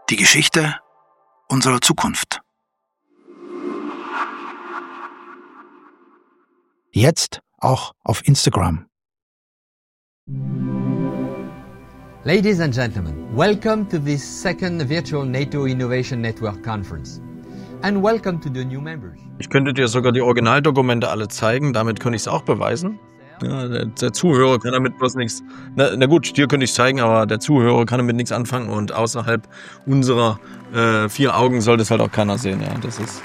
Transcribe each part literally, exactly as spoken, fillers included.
Die Geschichte unserer Zukunft. Jetzt auch auf Instagram. Ladies and gentlemen, welcome to this second virtual NATO Innovation Network Conference. And welcome to the new members. Ich könnte dir sogar die Originaldokumente alle zeigen, damit könnte ich es auch beweisen. Ja, der, der Zuhörer kann damit bloß nichts. Na, na gut, dir könnte ich es zeigen, aber der Zuhörer kann damit nichts anfangen und außerhalb unserer äh, vier Augen sollte es halt auch keiner sehen. Ja, das ist.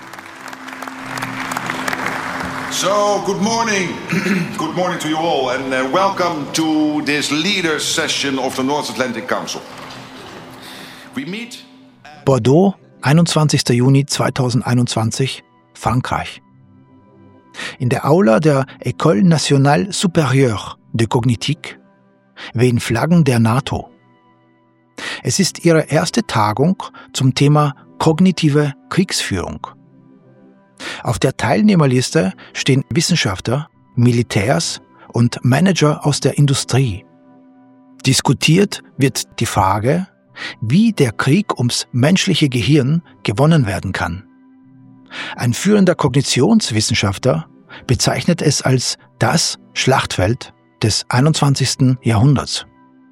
So, good morning. Good morning to you all and uh, welcome to this leaders session of the North Atlantic Council. We meet Bordeaux, einundzwanzigster Juni zweitausendeinundzwanzig, Frankreich. In der Aula der École Nationale Supérieure de Cognitique wehen Flaggen der NATO. Es ist ihre erste Tagung zum Thema kognitive Kriegsführung. Auf der Teilnehmerliste stehen Wissenschaftler, Militärs und Manager aus der Industrie. Diskutiert wird die Frage, wie der Krieg ums menschliche Gehirn gewonnen werden kann. Ein führender Kognitionswissenschaftler bezeichnet es als das Schlachtfeld des einundzwanzigsten Jahrhunderts.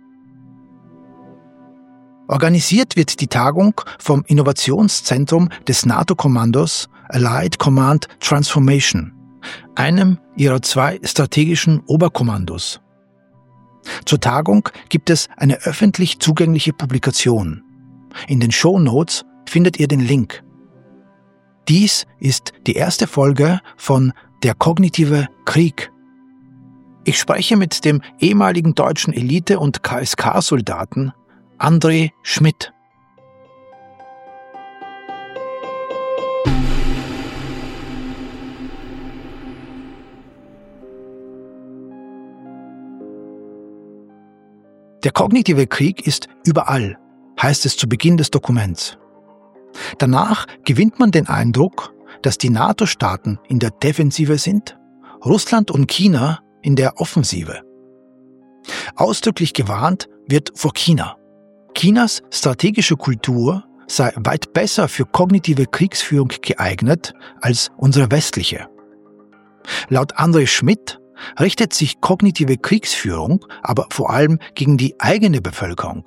Organisiert wird die Tagung vom Innovationszentrum des NATO-Kommandos Allied Command Transformation, einem ihrer zwei strategischen Oberkommandos. Zur Tagung gibt es eine öffentlich zugängliche Publikation. In den Shownotes findet ihr den Link. Dies ist die erste Folge von Der kognitive Krieg. Ich spreche mit dem ehemaligen deutschen Elite- und K S K-Soldaten André Schmidt. Der kognitive Krieg ist überall, heißt es zu Beginn des Dokuments. Danach gewinnt man den Eindruck, dass die NATO-Staaten in der Defensive sind, Russland und China in der Offensive. Ausdrücklich gewarnt wird vor China. Chinas strategische Kultur sei weit besser für kognitive Kriegsführung geeignet als unsere westliche. Laut André Schmidt richtet sich kognitive Kriegsführung aber vor allem gegen die eigene Bevölkerung.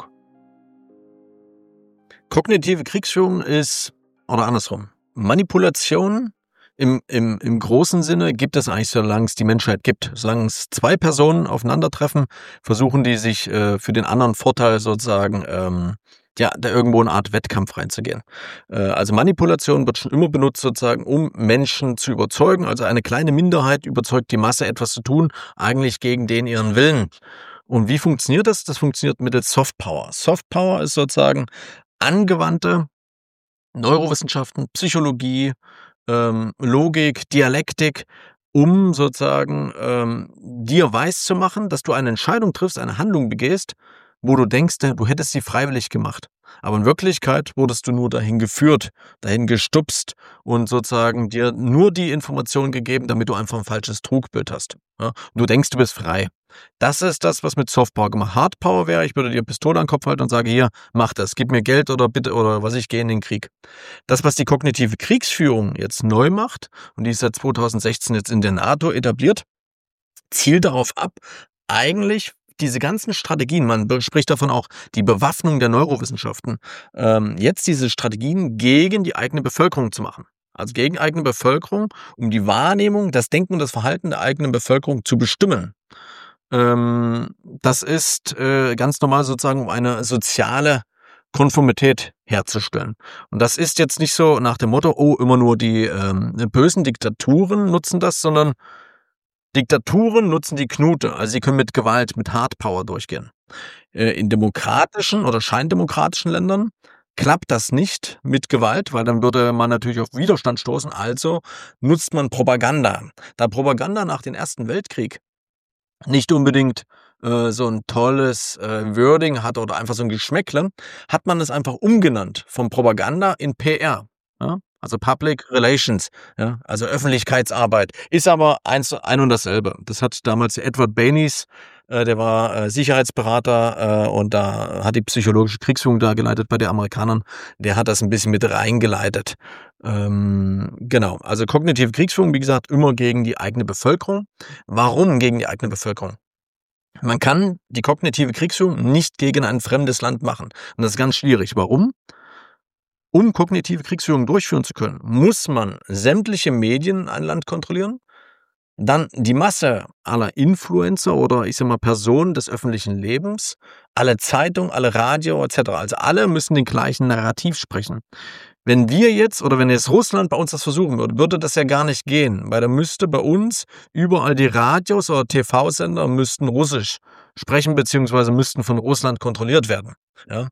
Kognitive Kriegsführung ist, oder andersrum, Manipulation im, im, im großen Sinne gibt es eigentlich, solange es die Menschheit gibt. Solange es zwei Personen aufeinandertreffen, versuchen die sich äh, für den anderen Vorteil sozusagen, ähm, ja, da irgendwo eine Art Wettkampf reinzugehen. Äh, also Manipulation wird schon immer benutzt sozusagen, um Menschen zu überzeugen. Also eine kleine Minderheit überzeugt die Masse, etwas zu tun, eigentlich gegen den ihren Willen. Und wie funktioniert das? Das funktioniert mittels Softpower. Softpower ist sozusagen angewandte Neurowissenschaften, Psychologie, ähm, Logik, Dialektik, um sozusagen ähm, dir weiszumachen, dass du eine Entscheidung triffst, eine Handlung begehst, wo du denkst, du hättest sie freiwillig gemacht. Aber in Wirklichkeit wurdest du nur dahin geführt, dahin gestupst und sozusagen dir nur die Information gegeben, damit du einfach ein falsches Trugbild hast. Ja? Und du denkst, du bist frei. Das ist das, was mit Softpower gemacht. Hardpower wäre, ich würde dir eine Pistole an den Kopf halten und sage, hier, mach das, gib mir Geld oder bitte, oder was, ich gehe in den Krieg. Das, was die kognitive Kriegsführung jetzt neu macht, und die ist seit zweitausendsechzehn jetzt in der NATO etabliert, zielt darauf ab, eigentlich diese ganzen Strategien, man spricht davon auch die Bewaffnung der Neurowissenschaften, ähm, jetzt diese Strategien gegen die eigene Bevölkerung zu machen. Also gegen eigene Bevölkerung, um die Wahrnehmung, das Denken und das Verhalten der eigenen Bevölkerung zu bestimmen. Ähm, das ist äh, ganz normal sozusagen, um eine soziale Konformität herzustellen. Und das ist jetzt nicht so nach dem Motto, oh, immer nur die ähm, bösen Diktaturen nutzen das, sondern Diktaturen nutzen die Knute, also sie können mit Gewalt, mit Hardpower durchgehen. Äh, in demokratischen oder scheindemokratischen Ländern klappt das nicht mit Gewalt, weil dann würde man natürlich auf Widerstand stoßen. Also nutzt man Propaganda. Da Propaganda nach dem Ersten Weltkrieg nicht unbedingt äh, so ein tolles äh, Wording hat oder einfach so ein Geschmäckle, hat man es einfach umgenannt von Propaganda in P R. Ja? Also Public Relations, ja, also Öffentlichkeitsarbeit, ist aber eins, ein und dasselbe. Das hat damals Edward Bernays Äh, der war äh, Sicherheitsberater äh, und da hat die psychologische Kriegsführung da geleitet bei den Amerikanern. Der hat das ein bisschen mit reingeleitet. Ähm, genau, also kognitive Kriegsführung, wie gesagt, immer gegen die eigene Bevölkerung. Warum gegen die eigene Bevölkerung? Man kann die kognitive Kriegsführung nicht gegen ein fremdes Land machen. Und das ist ganz schwierig. Warum? Um kognitive Kriegsführung durchführen zu können, muss man sämtliche Medien in ein Land kontrollieren, dann die Masse aller Influencer oder ich sag mal Personen des öffentlichen Lebens, alle Zeitungen, alle Radio et cetera. Also alle müssen den gleichen Narrativ sprechen. Wenn wir jetzt oder wenn jetzt Russland bei uns das versuchen würde, würde das ja gar nicht gehen, weil da müsste bei uns überall die Radios oder T V-Sender müssten Russisch sprechen beziehungsweise müssten von Russland kontrolliert werden. Ja.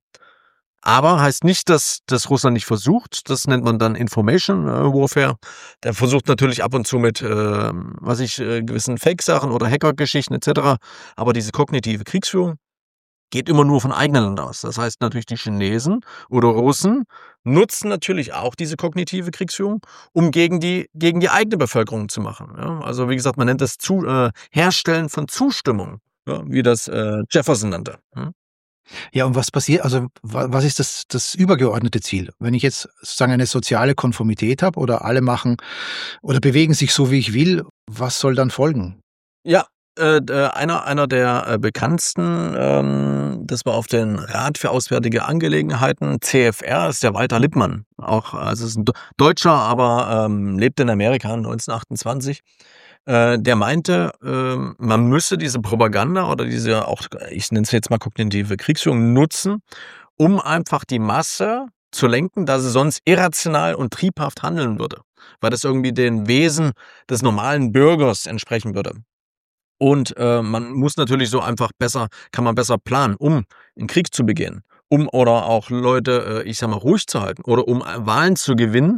Aber heißt nicht, dass das Russland nicht versucht. Das nennt man dann Information Warfare. Der versucht natürlich ab und zu mit, äh, was ich, äh, gewissen Fake-Sachen oder Hacker-Geschichten et cetera. Aber diese kognitive Kriegsführung geht immer nur von eigenen Land aus. Das heißt natürlich, die Chinesen oder Russen nutzen natürlich auch diese kognitive Kriegsführung, um gegen die, gegen die eigene Bevölkerung zu machen. Ja? Also wie gesagt, man nennt das zu, äh, Herstellen von Zustimmung, ja? Wie das äh, Jefferson nannte. Hm? Ja, und was passiert, also was ist das, das übergeordnete Ziel? Wenn ich jetzt sozusagen eine soziale Konformität habe oder alle machen oder bewegen sich so, wie ich will, was soll dann folgen? Ja, äh, einer, einer der äh, bekanntesten, ähm, das war auf den Rat für Auswärtige Angelegenheiten, C F R, ist der Walter Lippmann. Auch, also ist ein Deutscher, aber ähm, lebt in Amerika neunzehnhundertachtundzwanzig. Äh, der meinte, äh, man müsse diese Propaganda oder diese auch, ich nenne es jetzt mal kognitive Kriegsführung, nutzen, um einfach die Masse zu lenken, da sie sonst irrational und triebhaft handeln würde, weil das irgendwie den Wesen des normalen Bürgers entsprechen würde. Und äh, man muss natürlich so einfach besser, kann man besser planen, um einen Krieg zu begehen, um oder auch Leute, äh, ich sag mal, ruhig zu halten oder um Wahlen zu gewinnen.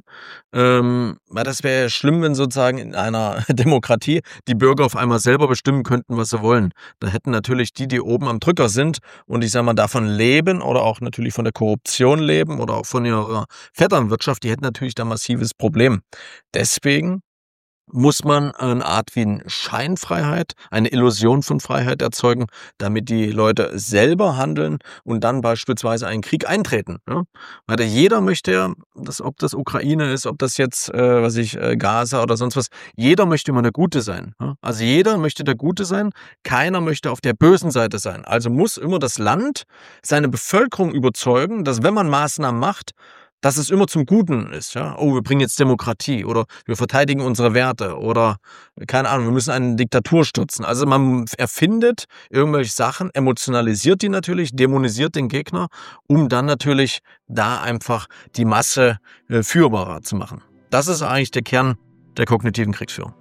Ähm, weil das wäre ja schlimm, wenn sozusagen in einer Demokratie die Bürger auf einmal selber bestimmen könnten, was sie wollen. Da hätten natürlich die, die oben am Drücker sind und ich sag mal davon leben oder auch natürlich von der Korruption leben oder auch von ihrer Vetternwirtschaft, die hätten natürlich da ein massives Problem. Deswegen muss man eine Art wie eine Scheinfreiheit, eine Illusion von Freiheit erzeugen, damit die Leute selber handeln und dann beispielsweise einen Krieg eintreten. Ja? Weil jeder möchte ja, dass, ob das Ukraine ist, ob das jetzt, äh, was ich, äh, Gaza oder sonst was, jeder möchte immer der Gute sein. Ja? Also jeder möchte der Gute sein, keiner möchte auf der bösen Seite sein. Also muss immer das Land seine Bevölkerung überzeugen, dass wenn man Maßnahmen macht, dass es immer zum Guten ist. Ja? Oh, wir bringen jetzt Demokratie oder wir verteidigen unsere Werte oder, keine Ahnung, wir müssen eine Diktatur stürzen. Also man erfindet irgendwelche Sachen, emotionalisiert die natürlich, dämonisiert den Gegner, um dann natürlich da einfach die Masse äh, führbarer zu machen. Das ist eigentlich der Kern der kognitiven Kriegsführung.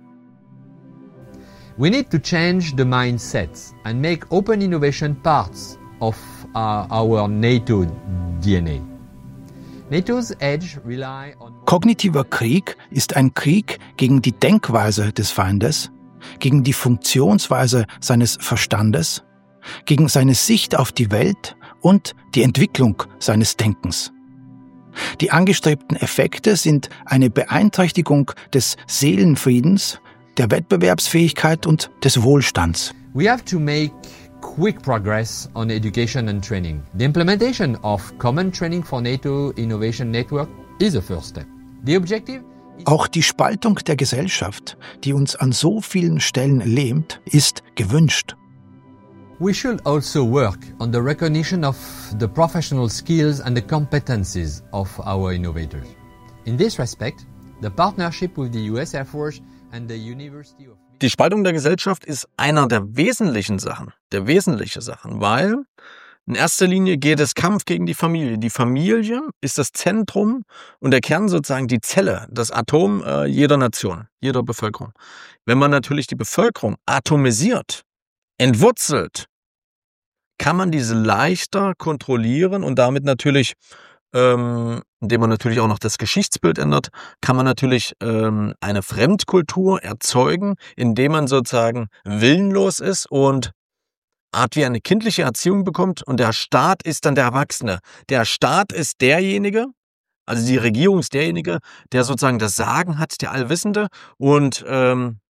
We need to change the mindsets and make open innovation parts of uh, our NATO D N A. NATO's edge rely on Kognitiver Krieg ist ein Krieg gegen die Denkweise des Feindes, gegen die Funktionsweise seines Verstandes, gegen seine Sicht auf die Welt und die Entwicklung seines Denkens. Die angestrebten Effekte sind eine Beeinträchtigung des Seelenfriedens, der Wettbewerbsfähigkeit und des Wohlstands. We have to make quick progress on education and training. The implementation of common training for NATO Innovation Network is a first step. The objective is Auch die Spaltung der Gesellschaft, die uns an so vielen Stellen lähmt, ist gewünscht. We should also work on the recognition of the professional skills and the competencies of our innovators. In this respect, the partnership with the U S Air Force and the University of Die Spaltung der Gesellschaft ist einer der wesentlichen Sachen, der wesentliche Sachen, weil in erster Linie geht es Kampf gegen die Familie. Die Familie ist das Zentrum und der Kern sozusagen die Zelle, das Atom äh, jeder Nation, jeder Bevölkerung. Wenn man natürlich die Bevölkerung atomisiert, entwurzelt, kann man diese leichter kontrollieren und damit natürlich, ähm, indem man natürlich auch noch das Geschichtsbild ändert, kann man natürlich ähm, eine Fremdkultur erzeugen, indem man sozusagen willenlos ist und Art wie eine kindliche Erziehung bekommt und der Staat ist dann der Erwachsene. Der Staat ist derjenige, also die Regierung ist derjenige, der sozusagen das Sagen hat, der Allwissende und ähm,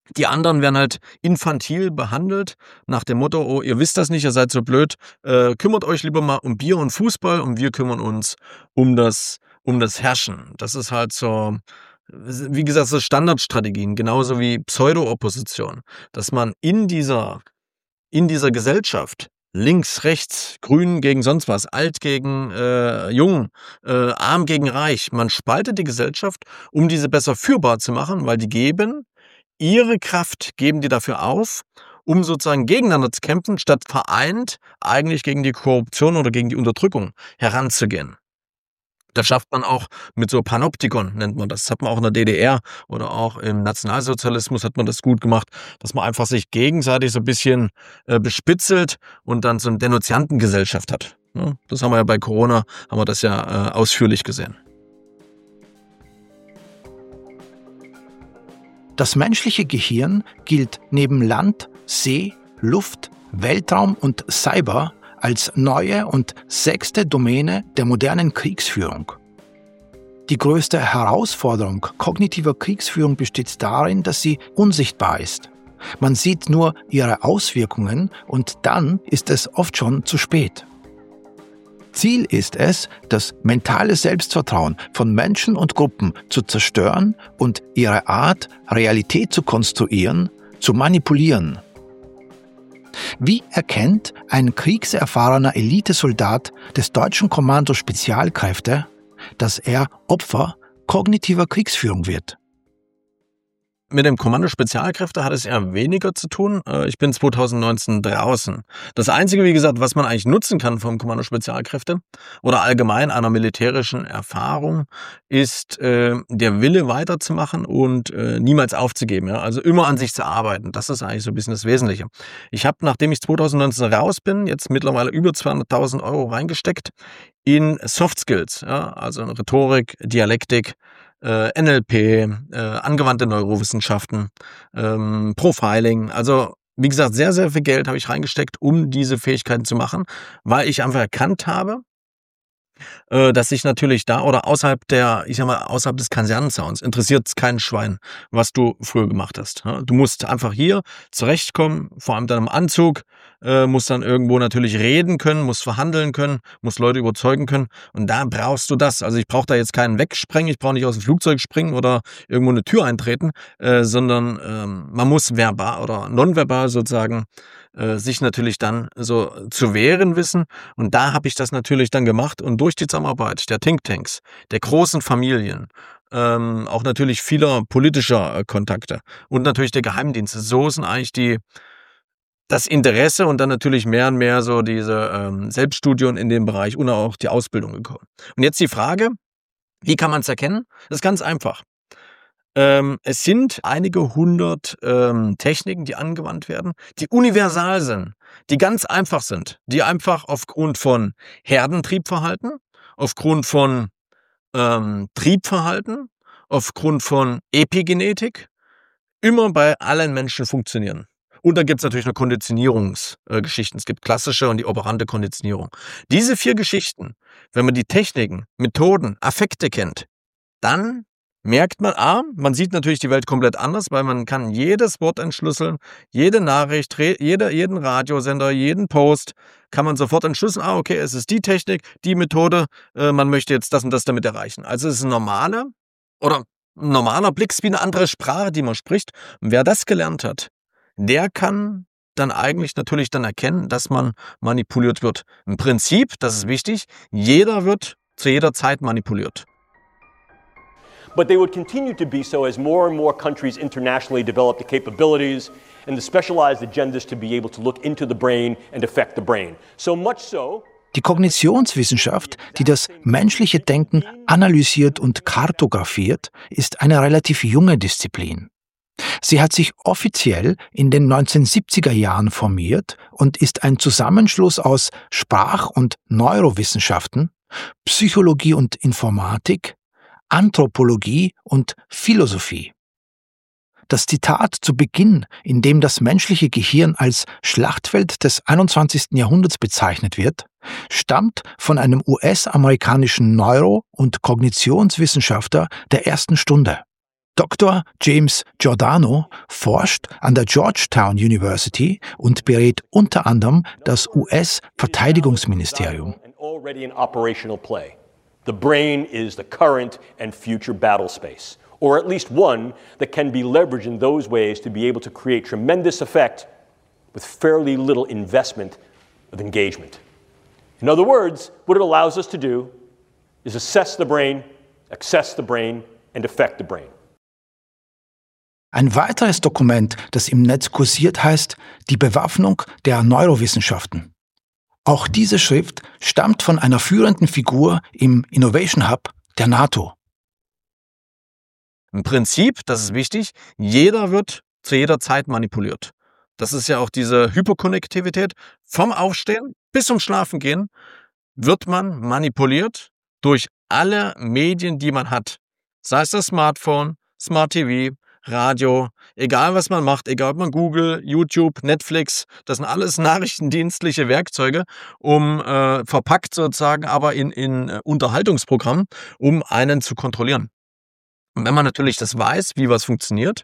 Die anderen werden halt infantil behandelt, nach dem Motto, oh, ihr wisst das nicht, ihr seid so blöd, äh, kümmert euch lieber mal um Bier und Fußball und wir kümmern uns um das, um das Herrschen. Das ist halt so, wie gesagt, so Standardstrategien, genauso wie Pseudo-Opposition, dass man in dieser, in dieser Gesellschaft links, rechts, grün gegen sonst was, alt gegen äh, jung, äh, arm gegen reich, man spaltet die Gesellschaft, um diese besser führbar zu machen, weil die geben ihre Kraft, geben die dafür auf, um sozusagen gegeneinander zu kämpfen, statt vereint eigentlich gegen die Korruption oder gegen die Unterdrückung heranzugehen. Das schafft man auch mit so Panoptikon, nennt man das. Das hat man auch in der D D R oder auch im Nationalsozialismus hat man das gut gemacht, dass man einfach sich gegenseitig so ein bisschen äh, bespitzelt und dann so eine Denunziantengesellschaft hat. Ja, das haben wir ja bei Corona, haben wir das ja äh, ausführlich gesehen. Das menschliche Gehirn gilt neben Land, See, Luft, Weltraum und Cyber als neue und sechste Domäne der modernen Kriegsführung. Die größte Herausforderung kognitiver Kriegsführung besteht darin, dass sie unsichtbar ist. Man sieht nur ihre Auswirkungen und dann ist es oft schon zu spät. Ziel ist es, das mentale Selbstvertrauen von Menschen und Gruppen zu zerstören und ihre Art, Realität zu konstruieren, zu manipulieren. Wie erkennt ein kriegserfahrener Elitesoldat des deutschen Kommando Spezialkräfte, dass er Opfer kognitiver Kriegsführung wird? Mit dem Kommando Spezialkräfte hat es eher weniger zu tun. Ich bin zwanzig neunzehn draußen. Das Einzige, wie gesagt, was man eigentlich nutzen kann vom Kommando Spezialkräfte oder allgemein einer militärischen Erfahrung, ist äh, der Wille weiterzumachen und äh, niemals aufzugeben. Ja? Also immer an sich zu arbeiten. Das ist eigentlich so ein bisschen das Wesentliche. Ich habe, nachdem ich zwanzig neunzehn raus bin, jetzt mittlerweile über zweihunderttausend Euro reingesteckt in Soft Skills. Ja? Also Rhetorik, Dialektik, N L P, äh, angewandte Neurowissenschaften, ähm, Profiling. Also wie gesagt, sehr, sehr viel Geld habe ich reingesteckt, um diese Fähigkeiten zu machen, weil ich einfach erkannt habe, äh, dass ich natürlich da oder außerhalb der, ich sag mal, außerhalb des Kasernenzauns interessiert es kein Schwein, was du früher gemacht hast. Ja? Du musst einfach hier zurechtkommen, vor allem dann im Anzug, äh, musst dann irgendwo natürlich reden können, musst verhandeln können, musst Leute überzeugen können und da brauchst du das. Also ich brauche da jetzt keinen wegsprengen, ich brauche nicht aus dem Flugzeug springen oder irgendwo eine Tür eintreten, äh, sondern ähm, man muss verbal oder nonverbal sozusagen äh, sich natürlich dann so zu wehren wissen und da habe ich das natürlich dann gemacht und durch die Zusammenarbeit der Thinktanks, der großen Familien, ähm, auch natürlich vieler politischer äh, Kontakte und natürlich der Geheimdienste, so sind eigentlich die das Interesse und dann natürlich mehr und mehr so diese ähm, Selbststudien in dem Bereich und auch die Ausbildung gekommen. Und jetzt die Frage, wie kann man es erkennen? Das ist ganz einfach. Ähm, es sind einige hundert ähm, Techniken, die angewandt werden, die universal sind, die ganz einfach sind, die einfach aufgrund von Herdentriebverhalten, aufgrund von ähm, Triebverhalten, aufgrund von Epigenetik immer bei allen Menschen funktionieren. Und dann gibt es natürlich noch Konditionierungsgeschichten. Äh, es gibt klassische und die operante Konditionierung. Diese vier Geschichten, wenn man die Techniken, Methoden, Affekte kennt, dann merkt man, ah, man sieht natürlich die Welt komplett anders, weil man kann jedes Wort entschlüsseln, jede Nachricht, jeder, jeden Radiosender, jeden Post kann man sofort entschlüsseln, ah, okay, es ist die Technik, die Methode, äh, man möchte jetzt das und das damit erreichen. Also es ist ein normaler oder ein normaler Blick, wie eine andere Sprache, die man spricht. Und wer das gelernt hat, der kann dann eigentlich natürlich dann erkennen, dass man manipuliert wird. Im Prinzip, das ist wichtig, jeder wird zu jeder Zeit manipuliert. But they would continue to be so as more and more countries internationally develop the capabilities and the specialized agendas to be able to look into the brain and affect the brain. So much so. Die Kognitionswissenschaft, die das menschliche Denken analysiert und kartografiert, ist eine relativ junge Disziplin. Sie hat sich offiziell in den neunzehnhundertsiebziger Jahren formiert und ist ein Zusammenschluss aus Sprach- und Neurowissenschaften, Psychologie und Informatik, Anthropologie und Philosophie. Das Zitat zu Beginn, in dem das menschliche Gehirn als Schlachtfeld des einundzwanzigsten Jahrhunderts bezeichnet wird, stammt von einem U S-amerikanischen Neuro- und Kognitionswissenschaftler der ersten Stunde. Doktor James Giordano forscht an der Georgetown University und berät unter anderem das U S-Verteidigungsministerium. Already in operational play. The brain is the current and future battle space, or at least one that can be leveraged in those ways to be able to create tremendous effect with fairly little investment of engagement. In other words, what it allows us to do is assess the brain, access the brain, and affect the brain. Ein weiteres Dokument, das im Netz kursiert, heißt Die Bewaffnung der Neurowissenschaften. Auch diese Schrift stammt von einer führenden Figur im Innovation Hub der NATO. Im Prinzip, das ist wichtig, jeder wird zu jeder Zeit manipuliert. Das ist ja auch diese Hyperkonnektivität. Vom Aufstehen bis zum Schlafengehen wird man manipuliert durch alle Medien, die man hat. Sei es das Smartphone, Smart T V, Radio, egal was man macht, egal ob man Google, YouTube, Netflix, das sind alles nachrichtendienstliche Werkzeuge, um äh, verpackt sozusagen, aber in, in äh, Unterhaltungsprogrammen, um einen zu kontrollieren. Und wenn man natürlich das weiß, wie was funktioniert,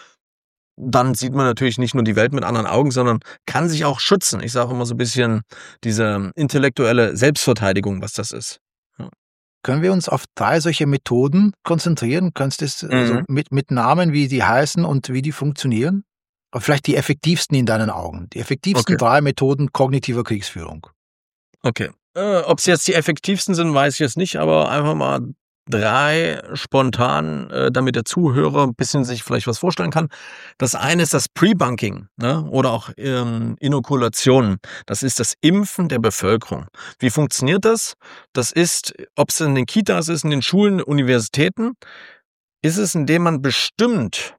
dann sieht man natürlich nicht nur die Welt mit anderen Augen, sondern kann sich auch schützen. Ich sage immer so ein bisschen diese intellektuelle Selbstverteidigung, was das ist. Können wir uns auf drei solche Methoden konzentrieren? Kannst du es mhm. also mit, mit Namen, wie die heißen und wie die funktionieren? Aber vielleicht die effektivsten in deinen Augen. Die effektivsten okay. drei Methoden kognitiver Kriegsführung. Okay. Äh, ob es jetzt die effektivsten sind, weiß ich jetzt nicht, aber einfach mal drei spontan, äh, damit der Zuhörer ein bisschen sich vielleicht was vorstellen kann. Das eine ist das Pre-Bunking, ne? Oder auch ähm, Inokulation. Das ist das Impfen der Bevölkerung. Wie funktioniert das? Das ist, ob es in den Kitas ist, in den Schulen, Universitäten, ist es, indem man bestimmt,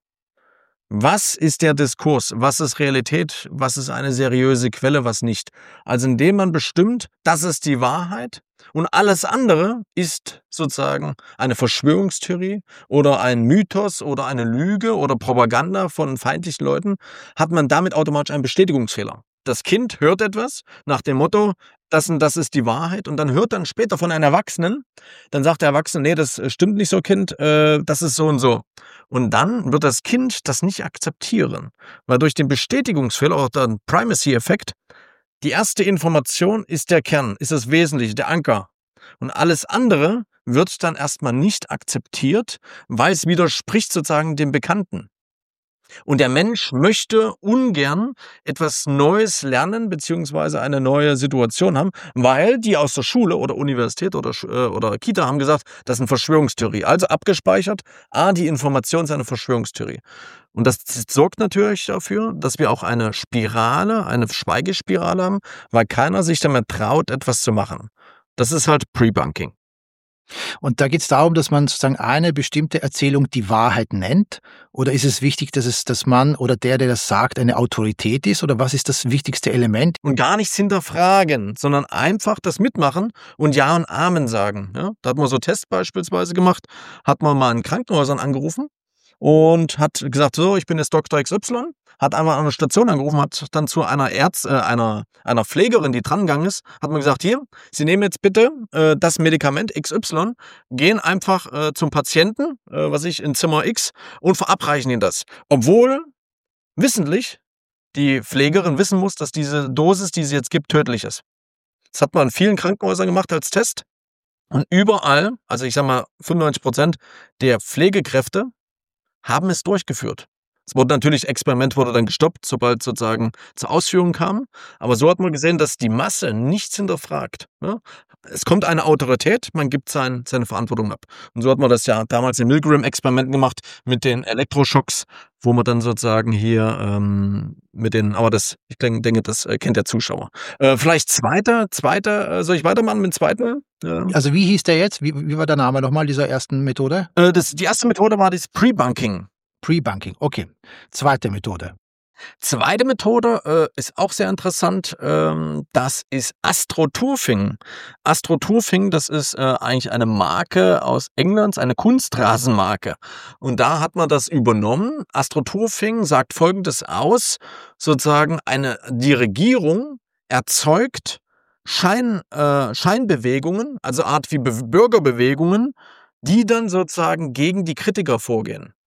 was ist der Diskurs, was ist Realität, was ist eine seriöse Quelle, was nicht. Also indem man bestimmt, das ist die Wahrheit. Und alles andere ist sozusagen eine Verschwörungstheorie oder ein Mythos oder eine Lüge oder Propaganda von feindlichen Leuten, hat man damit automatisch einen Bestätigungsfehler. Das Kind hört etwas nach dem Motto, das und das ist die Wahrheit, und dann hört dann später von einem Erwachsenen, dann sagt der Erwachsene, nee, das stimmt nicht so, Kind, äh, das ist so und so. Und dann wird das Kind das nicht akzeptieren, weil durch den Bestätigungsfehler oder den Primacy-Effekt die erste Information ist der Kern, ist das Wesentliche, der Anker. Und alles andere wird dann erstmal nicht akzeptiert, weil es widerspricht sozusagen dem Bekannten. Und der Mensch möchte ungern etwas Neues lernen beziehungsweise eine neue Situation haben, weil die aus der Schule oder Universität oder, oder Kita haben gesagt, das ist eine Verschwörungstheorie. Also abgespeichert, ah, die Information ist eine Verschwörungstheorie. Und das sorgt natürlich dafür, dass wir auch eine Spirale, eine Schweigespirale haben, weil keiner sich damit traut, etwas zu machen. Das ist halt Pre-Bunking. Und da geht es darum, dass man sozusagen eine bestimmte Erzählung die Wahrheit nennt? Oder ist es wichtig, dass es das Mann oder der, der das sagt, eine Autorität ist? Oder was ist das wichtigste Element? Und gar nichts hinterfragen, sondern einfach das mitmachen und Ja und Amen sagen. Ja? Da hat man so Tests beispielsweise gemacht, hat man mal in Krankenhäusern angerufen und hat gesagt, so, ich bin jetzt Doktor X Y, hat einmal an einer Station angerufen, hat dann zu einer Ärzt, äh, einer, einer Pflegerin, die dran gegangen ist, hat man gesagt, hier, Sie nehmen jetzt bitte äh, das Medikament X Y, gehen einfach äh, zum Patienten, äh, was ich, in Zimmer X und verabreichen ihn das. Obwohl wissentlich die Pflegerin wissen muss, dass diese Dosis, die sie jetzt gibt, tödlich ist. Das hat man in vielen Krankenhäusern gemacht als Test. Und überall, also ich sag mal fünfundneunzig Prozent der Pflegekräfte haben es durchgeführt. Es wurde natürlich, Experiment wurde dann gestoppt, sobald sozusagen zur Ausführung kam. Aber so hat man gesehen, dass die Masse nichts hinterfragt. Ja? Es kommt eine Autorität, man gibt sein, seine Verantwortung ab. Und so hat man das ja damals in Milgram-Experimenten gemacht mit den Elektroschocks, wo man dann sozusagen hier ähm, mit den, aber das, ich denke, das kennt der Zuschauer. Äh, vielleicht zweiter, zweiter, äh, soll ich weitermachen mit dem zweiten? Ja. Also wie hieß der jetzt? Wie, wie war der Name nochmal dieser ersten Methode? Äh, das, die erste Methode war das Pre-Bunking. Pre-Bunking, okay. Zweite Methode. Zweite Methode äh, ist auch sehr interessant. Ähm, das ist Astroturfing. Astroturfing, das ist äh, eigentlich eine Marke aus England, eine Kunstrasenmarke. Und da hat man das übernommen. Astroturfing sagt Folgendes aus, sozusagen eine, die Regierung erzeugt Schein, äh, Scheinbewegungen, also Art wie Be- Bürgerbewegungen, die dann sozusagen gegen die Kritiker vorgehen.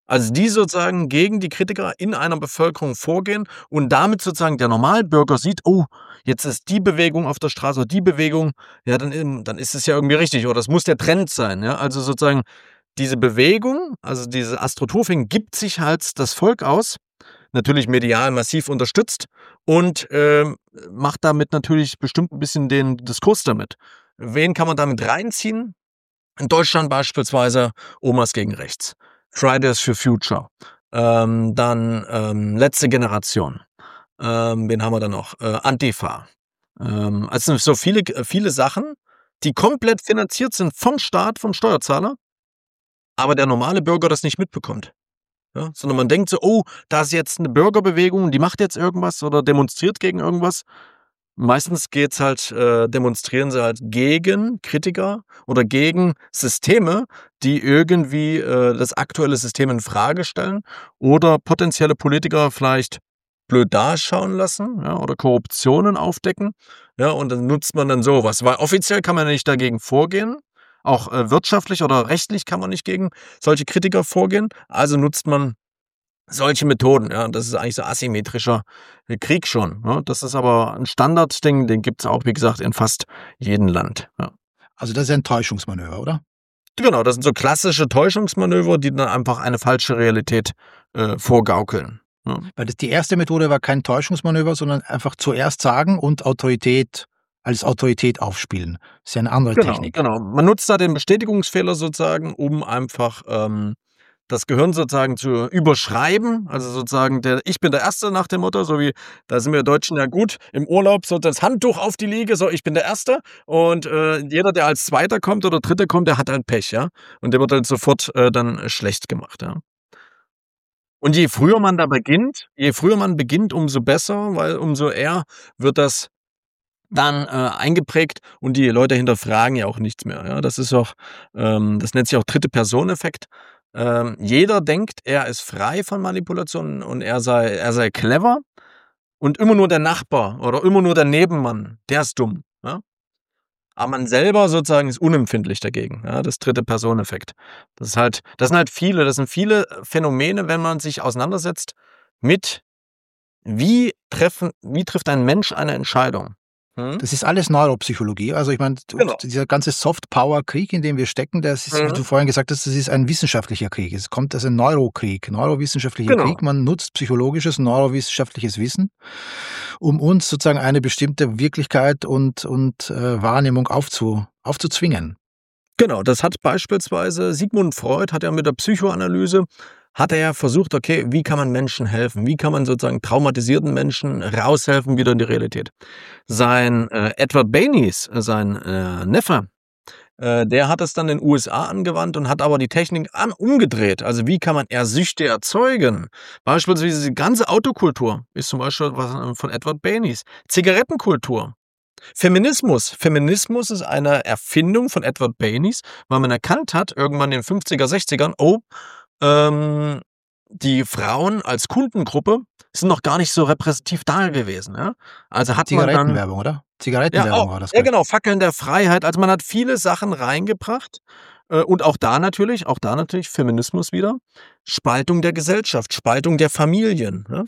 Also die sozusagen gegen die Kritiker in einer Bevölkerung vorgehen und damit sozusagen der Normalbürger sieht, oh, jetzt ist die Bewegung auf der Straße oder die Bewegung, ja, dann, dann ist es ja irgendwie richtig oder das muss der Trend sein. Ja? Also sozusagen diese Bewegung, also diese Astroturfing gibt sich halt das Volk aus, natürlich medial massiv unterstützt und äh, macht damit natürlich bestimmt ein bisschen den Diskurs damit. Wen kann man damit reinziehen? In Deutschland beispielsweise Omas gegen Rechts. Fridays for Future, ähm, dann ähm, letzte Generation, ähm, wen haben wir da noch? Äh, Antifa. Ähm, also so viele, viele Sachen, die komplett finanziert sind vom Staat, vom Steuerzahler, aber der normale Bürger das nicht mitbekommt. Ja? Sondern man denkt so, oh, da ist jetzt eine Bürgerbewegung, die macht jetzt irgendwas oder demonstriert gegen irgendwas. Meistens geht's halt, äh, demonstrieren sie halt gegen Kritiker oder gegen Systeme, die irgendwie äh, das aktuelle System in Frage stellen oder potenzielle Politiker vielleicht blöd daschauen lassen, ja, oder Korruptionen aufdecken. Ja, und dann nutzt man dann sowas. Weil offiziell kann man nicht dagegen vorgehen. Auch äh, wirtschaftlich oder rechtlich kann man nicht gegen solche Kritiker vorgehen. Also nutzt man solche Methoden, ja, das ist eigentlich so asymmetrischer Krieg schon. Ja. Das ist aber ein Standardding, den gibt es auch, wie gesagt, in fast jedem Land. Ja. Also das ist ein Täuschungsmanöver, oder? Genau, das sind so klassische Täuschungsmanöver, die dann einfach eine falsche Realität äh, vorgaukeln. Ja. Weil das, die erste Methode war kein Täuschungsmanöver, sondern einfach zuerst sagen und Autorität als Autorität aufspielen. Das ist ja eine andere Genau, Technik. genau. Man nutzt da den Bestätigungsfehler sozusagen, um einfach ähm, das Gehirn sozusagen zu überschreiben, also sozusagen der ich bin der Erste nach dem Motto, so wie, da sind wir Deutschen ja gut, im Urlaub so das Handtuch auf die Liege, so ich bin der Erste und äh, jeder, der als Zweiter kommt oder Dritter kommt, der hat halt Pech, ja, und der wird halt sofort äh, dann schlecht gemacht, ja. Und je früher man da beginnt, je früher man beginnt, umso besser, weil umso eher wird das dann äh, eingeprägt und die Leute hinterfragen ja auch nichts mehr, ja, das ist auch, ähm, das nennt sich auch Dritte-Person-Effekt. Ähm, jeder denkt, er ist frei von Manipulationen und er sei, er sei clever und immer nur der Nachbar oder immer nur der Nebenmann, der ist dumm. Ja? Aber man selber sozusagen ist unempfindlich dagegen. Ja? Das Dritte-Person-Effekt. Das ist halt, das sind halt viele, das sind viele Phänomene, wenn man sich auseinandersetzt mit, wie treffen, wie trifft ein Mensch eine Entscheidung. Das ist alles Neuropsychologie. Also ich meine, Genau. dieser ganze Soft-Power-Krieg, in dem wir stecken, das ist, Mhm. wie du vorhin gesagt hast, das ist ein wissenschaftlicher Krieg. Es kommt als ein Neurokrieg, neurowissenschaftlicher Genau. Krieg. Man nutzt psychologisches, neurowissenschaftliches Wissen, um uns sozusagen eine bestimmte Wirklichkeit und, und äh, Wahrnehmung aufzu, aufzuzwingen. Genau, das hat beispielsweise Sigmund Freud hat ja mit der Psychoanalyse hat er ja versucht, okay, wie kann man Menschen helfen? Wie kann man sozusagen traumatisierten Menschen raushelfen wieder in die Realität? Sein äh, Edward Bernays, sein äh, Neffe, äh, der hat es dann in den U S A angewandt und hat aber die Technik an, umgedreht. Also wie kann man eher Süchte erzeugen? Beispielsweise die ganze Autokultur ist zum Beispiel was von Edward Bernays. Zigarettenkultur. Feminismus. Feminismus ist eine Erfindung von Edward Bernays, weil man erkannt hat, irgendwann in den fünfziger, sechzigern, oh, ähm, die Frauen als Kundengruppe sind noch gar nicht so repräsentativ da gewesen. Ja? Also hat man dann, Zigarettenwerbung, oder? ja, Zigarettenwerbung auch, war das. ja gell? genau, Fackeln der Freiheit. Also man hat viele Sachen reingebracht äh, und auch da natürlich, auch da natürlich Feminismus wieder, Spaltung der Gesellschaft, Spaltung der Familien. Ja?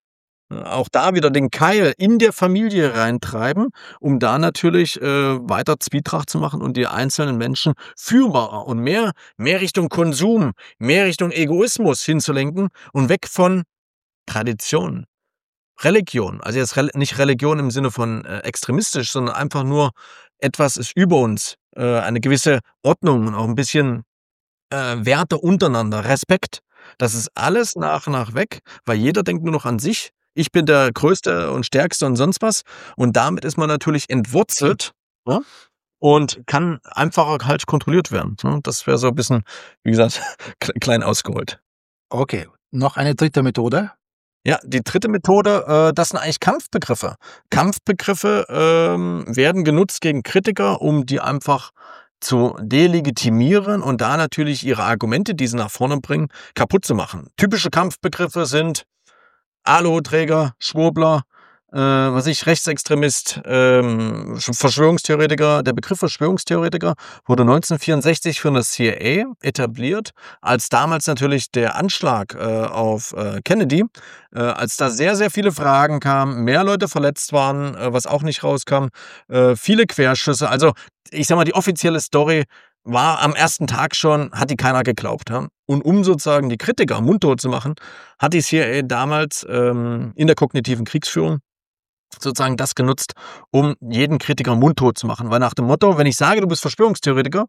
Auch da wieder den Keil in der Familie reintreiben, um da natürlich äh, weiter Zwietracht zu machen und die einzelnen Menschen führbarer und mehr, mehr Richtung Konsum, mehr Richtung Egoismus hinzulenken und weg von Tradition, Religion. Also jetzt Rel- nicht Religion im Sinne von äh, extremistisch, sondern einfach nur etwas ist über uns, äh, eine gewisse Ordnung und auch ein bisschen äh, Werte untereinander, Respekt. Das ist alles nach und nach weg, weil jeder denkt nur noch an sich. Ich bin der Größte und Stärkste und sonst was. Und damit ist man natürlich entwurzelt, ja, und kann einfacher halt kontrolliert werden. Ne? Das wäre so ein bisschen, wie gesagt, klein ausgeholt. Okay, noch eine dritte Methode. Ja, die dritte Methode, äh, das sind eigentlich Kampfbegriffe. Kampfbegriffe ähm, werden genutzt gegen Kritiker, um die einfach zu delegitimieren und da natürlich ihre Argumente, die sie nach vorne bringen, kaputt zu machen. Typische Kampfbegriffe sind Aluhuträger, Schwurbler, äh, was ich, Rechtsextremist, ähm, Verschwörungstheoretiker. Der Begriff Verschwörungstheoretiker wurde neunzehnhundertvierundsechzig von der C I A etabliert, als damals natürlich der Anschlag äh, auf äh, Kennedy, äh, als da sehr, sehr viele Fragen kamen, mehr Leute verletzt waren, äh, was auch nicht rauskam, äh, viele Querschüsse. Also ich sag mal, die offizielle Story war am ersten Tag schon, hat die keiner geglaubt. Ja? Und um sozusagen die Kritiker mundtot zu machen, hat die C I A damals ähm, in der kognitiven Kriegsführung sozusagen das genutzt, um jeden Kritiker mundtot zu machen. Weil nach dem Motto, wenn ich sage, du bist Verschwörungstheoretiker,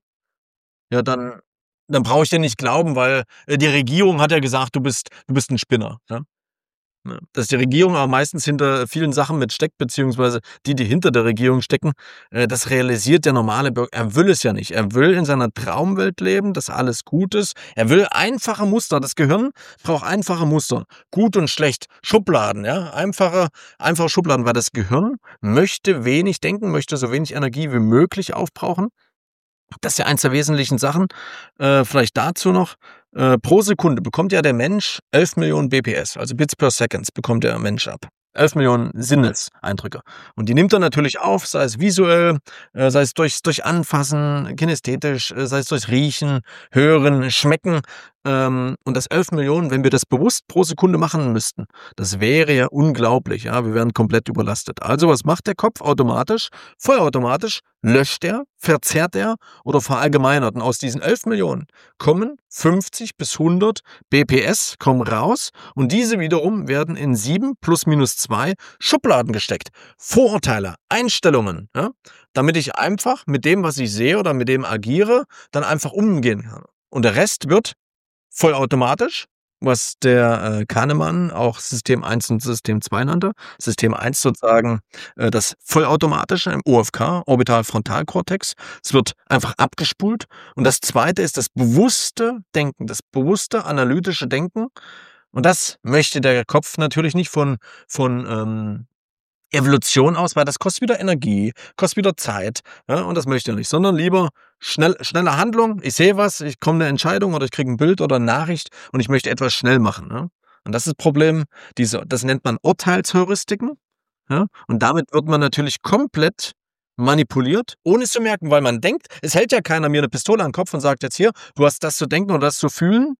ja, dann, dann brauche ich dir nicht glauben, weil äh, die Regierung hat ja gesagt, du bist, du bist ein Spinner. Ja? Ja, dass die Regierung auch meistens hinter vielen Sachen mit steckt, beziehungsweise die, die hinter der Regierung stecken, äh, das realisiert der normale Bürger. Er will es ja nicht. Er will in seiner Traumwelt leben, dass alles gut ist. Er will einfache Muster. Das Gehirn braucht einfache Muster. Gut und schlecht. Schubladen, ja. Einfache, einfache Schubladen, weil das Gehirn möchte wenig denken, möchte so wenig Energie wie möglich aufbrauchen. Das ist ja eins der wesentlichen Sachen. Äh, vielleicht dazu noch. Äh, pro Sekunde bekommt ja der Mensch elf Millionen B P S, also Bits per Seconds bekommt der Mensch ab. elf Millionen Sinneseindrücke. Und die nimmt er natürlich auf, sei es visuell, äh, sei es durch, durch Anfassen, kinästhetisch, äh, sei es durch Riechen, Hören, Schmecken. Ähm, und das elf Millionen, wenn wir das bewusst pro Sekunde machen müssten, das wäre ja unglaublich. Ja? Wir wären komplett überlastet. Also was macht der Kopf automatisch? Vollautomatisch löscht er, verzerrt er oder verallgemeinert. Und aus diesen elf Millionen kommen fünfzig bis hundert B P S, kommen raus und diese wiederum werden in sieben plus minus zwei Schubladen gesteckt. Vorurteile, Einstellungen, ja? Damit ich einfach mit dem, was ich sehe oder mit dem agiere, dann einfach umgehen kann. Und der Rest wird vollautomatisch, was der äh, Kahnemann auch System eins und System zwei nannte. System eins sozusagen äh, das vollautomatische im O F K, Orbitalfrontalkortex. Es wird einfach abgespult. Und das zweite ist das bewusste Denken, das bewusste analytische Denken. Und das möchte der Kopf natürlich nicht von, von ähm, Evolution aus, weil das kostet wieder Energie, kostet wieder Zeit, ja, und das möchte er nicht, sondern lieber schnell, schnelle Handlung. Ich sehe was, ich komme eine Entscheidung oder ich kriege ein Bild oder eine Nachricht und ich möchte etwas schnell machen. Ja. Und das ist das Problem, diese, das nennt man Urteilsheuristiken. Ja, und damit wird man natürlich komplett manipuliert, ohne es zu merken, weil man denkt, es hält ja keiner mir eine Pistole an den Kopf und sagt jetzt hier, du hast das zu denken oder das zu fühlen,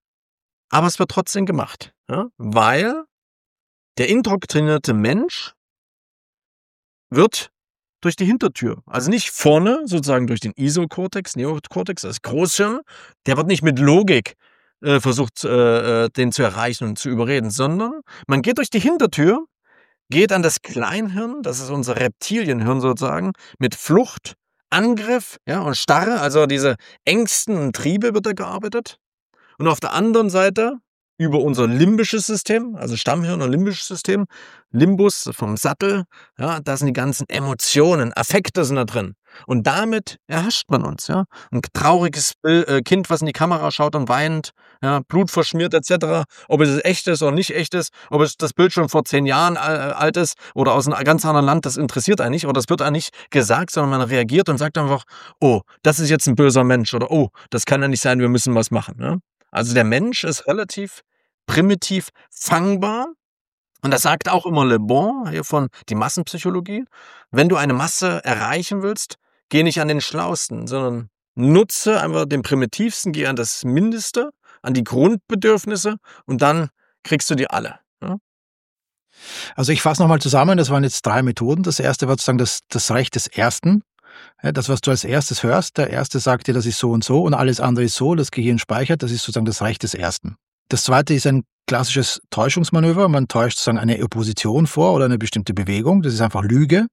aber es wird trotzdem gemacht, ja, weil der indoktrinierte Mensch wird durch die Hintertür, also nicht vorne, sozusagen durch den Isokortex, Neokortex, das Großhirn, der wird nicht mit Logik äh, versucht, äh, den zu erreichen und zu überreden, sondern man geht durch die Hintertür, geht an das Kleinhirn, das ist unser Reptilienhirn sozusagen, mit Flucht, Angriff, ja, und Starre, also diese Ängsten und Triebe wird da gearbeitet. Und auf der anderen Seite über unser limbisches System, also Stammhirn und limbisches System, Limbus vom Sattel, ja, da sind die ganzen Emotionen, Affekte sind da drin. Und damit erhascht man uns, ja. Ein trauriges Bild, äh, Kind, was in die Kamera schaut und weint, ja, Blut verschmiert et cetera. Ob es echt ist oder nicht echt ist, ob es das Bild schon vor zehn Jahren äh, alt ist oder aus einem ganz anderen Land, das interessiert einen nicht oder das wird einem nicht gesagt, sondern man reagiert und sagt einfach, oh, das ist jetzt ein böser Mensch oder oh, das kann ja nicht sein, wir müssen was machen, ja. Also der Mensch ist relativ primitiv fangbar. Und das sagt auch immer Le Bon, hier von die Massenpsychologie. Wenn du eine Masse erreichen willst, geh nicht an den Schlausten, sondern nutze einfach den primitivsten, geh an das Mindeste, an die Grundbedürfnisse und dann kriegst du die alle. Ja? Also ich fasse nochmal zusammen, das waren jetzt drei Methoden. Das erste war sozusagen das, das Recht des Ersten. Ja, das, was du als erstes hörst, der Erste sagt dir, das ist so und so und alles andere ist so, das Gehirn speichert, das ist sozusagen das Recht des Ersten. Das zweite ist ein klassisches Täuschungsmanöver. Man täuscht sozusagen eine Opposition vor oder eine bestimmte Bewegung. Das ist einfach Lüge.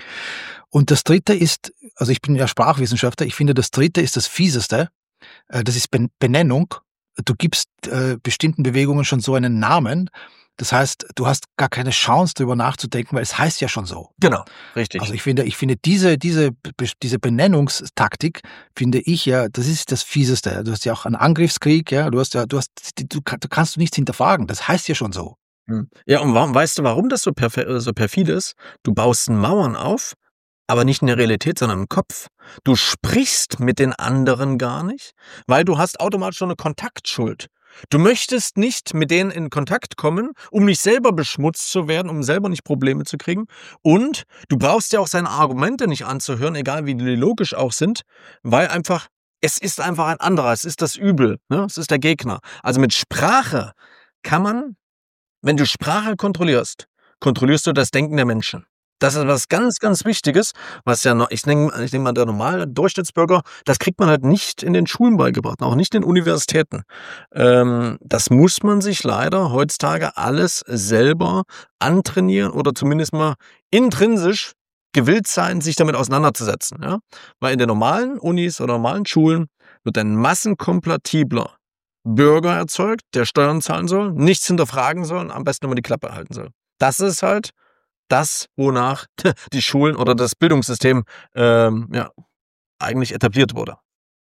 Und das dritte ist, also ich bin ja Sprachwissenschaftler, ich finde, das dritte ist das Fieseste. Das ist Benennung. Du gibst äh, bestimmten Bewegungen schon so einen Namen. Das heißt, du hast gar keine Chance, darüber nachzudenken, weil es heißt ja schon so. Genau, richtig. Also ich finde, ich finde diese, diese, diese Benennungstaktik, finde ich ja, das ist das Fieseste. Du hast ja auch einen Angriffskrieg, ja, du hast ja, du hast, du, du kannst du nichts hinterfragen. Das heißt ja schon so. Ja, und warum, weißt du, warum das so, perf- so perfide ist? Du baust Mauern auf, aber nicht in der Realität, sondern im Kopf. Du sprichst mit den anderen gar nicht, weil du hast automatisch schon eine Kontaktschuld. Du möchtest nicht mit denen in Kontakt kommen, um nicht selber beschmutzt zu werden, um selber nicht Probleme zu kriegen. Und du brauchst ja auch seine Argumente nicht anzuhören, egal wie die logisch auch sind, weil einfach, es ist einfach ein anderer, es ist das Übel, ne? Es ist der Gegner. Also mit Sprache kann man, wenn du Sprache kontrollierst, kontrollierst du das Denken der Menschen. Das ist was ganz, ganz Wichtiges, was ja noch, ich nehme ich nehme mal der normale Durchschnittsbürger, das kriegt man halt nicht in den Schulen beigebracht, auch nicht in Universitäten. Ähm, das muss man sich leider heutzutage alles selber antrainieren oder zumindest mal intrinsisch gewillt sein, sich damit auseinanderzusetzen. Ja? Weil in den normalen Unis oder normalen Schulen wird ein massenkompatibler Bürger erzeugt, der Steuern zahlen soll, nichts hinterfragen soll und am besten immer die Klappe halten soll. Das ist halt das, wonach die Schulen oder das Bildungssystem ähm, ja, eigentlich etabliert wurde.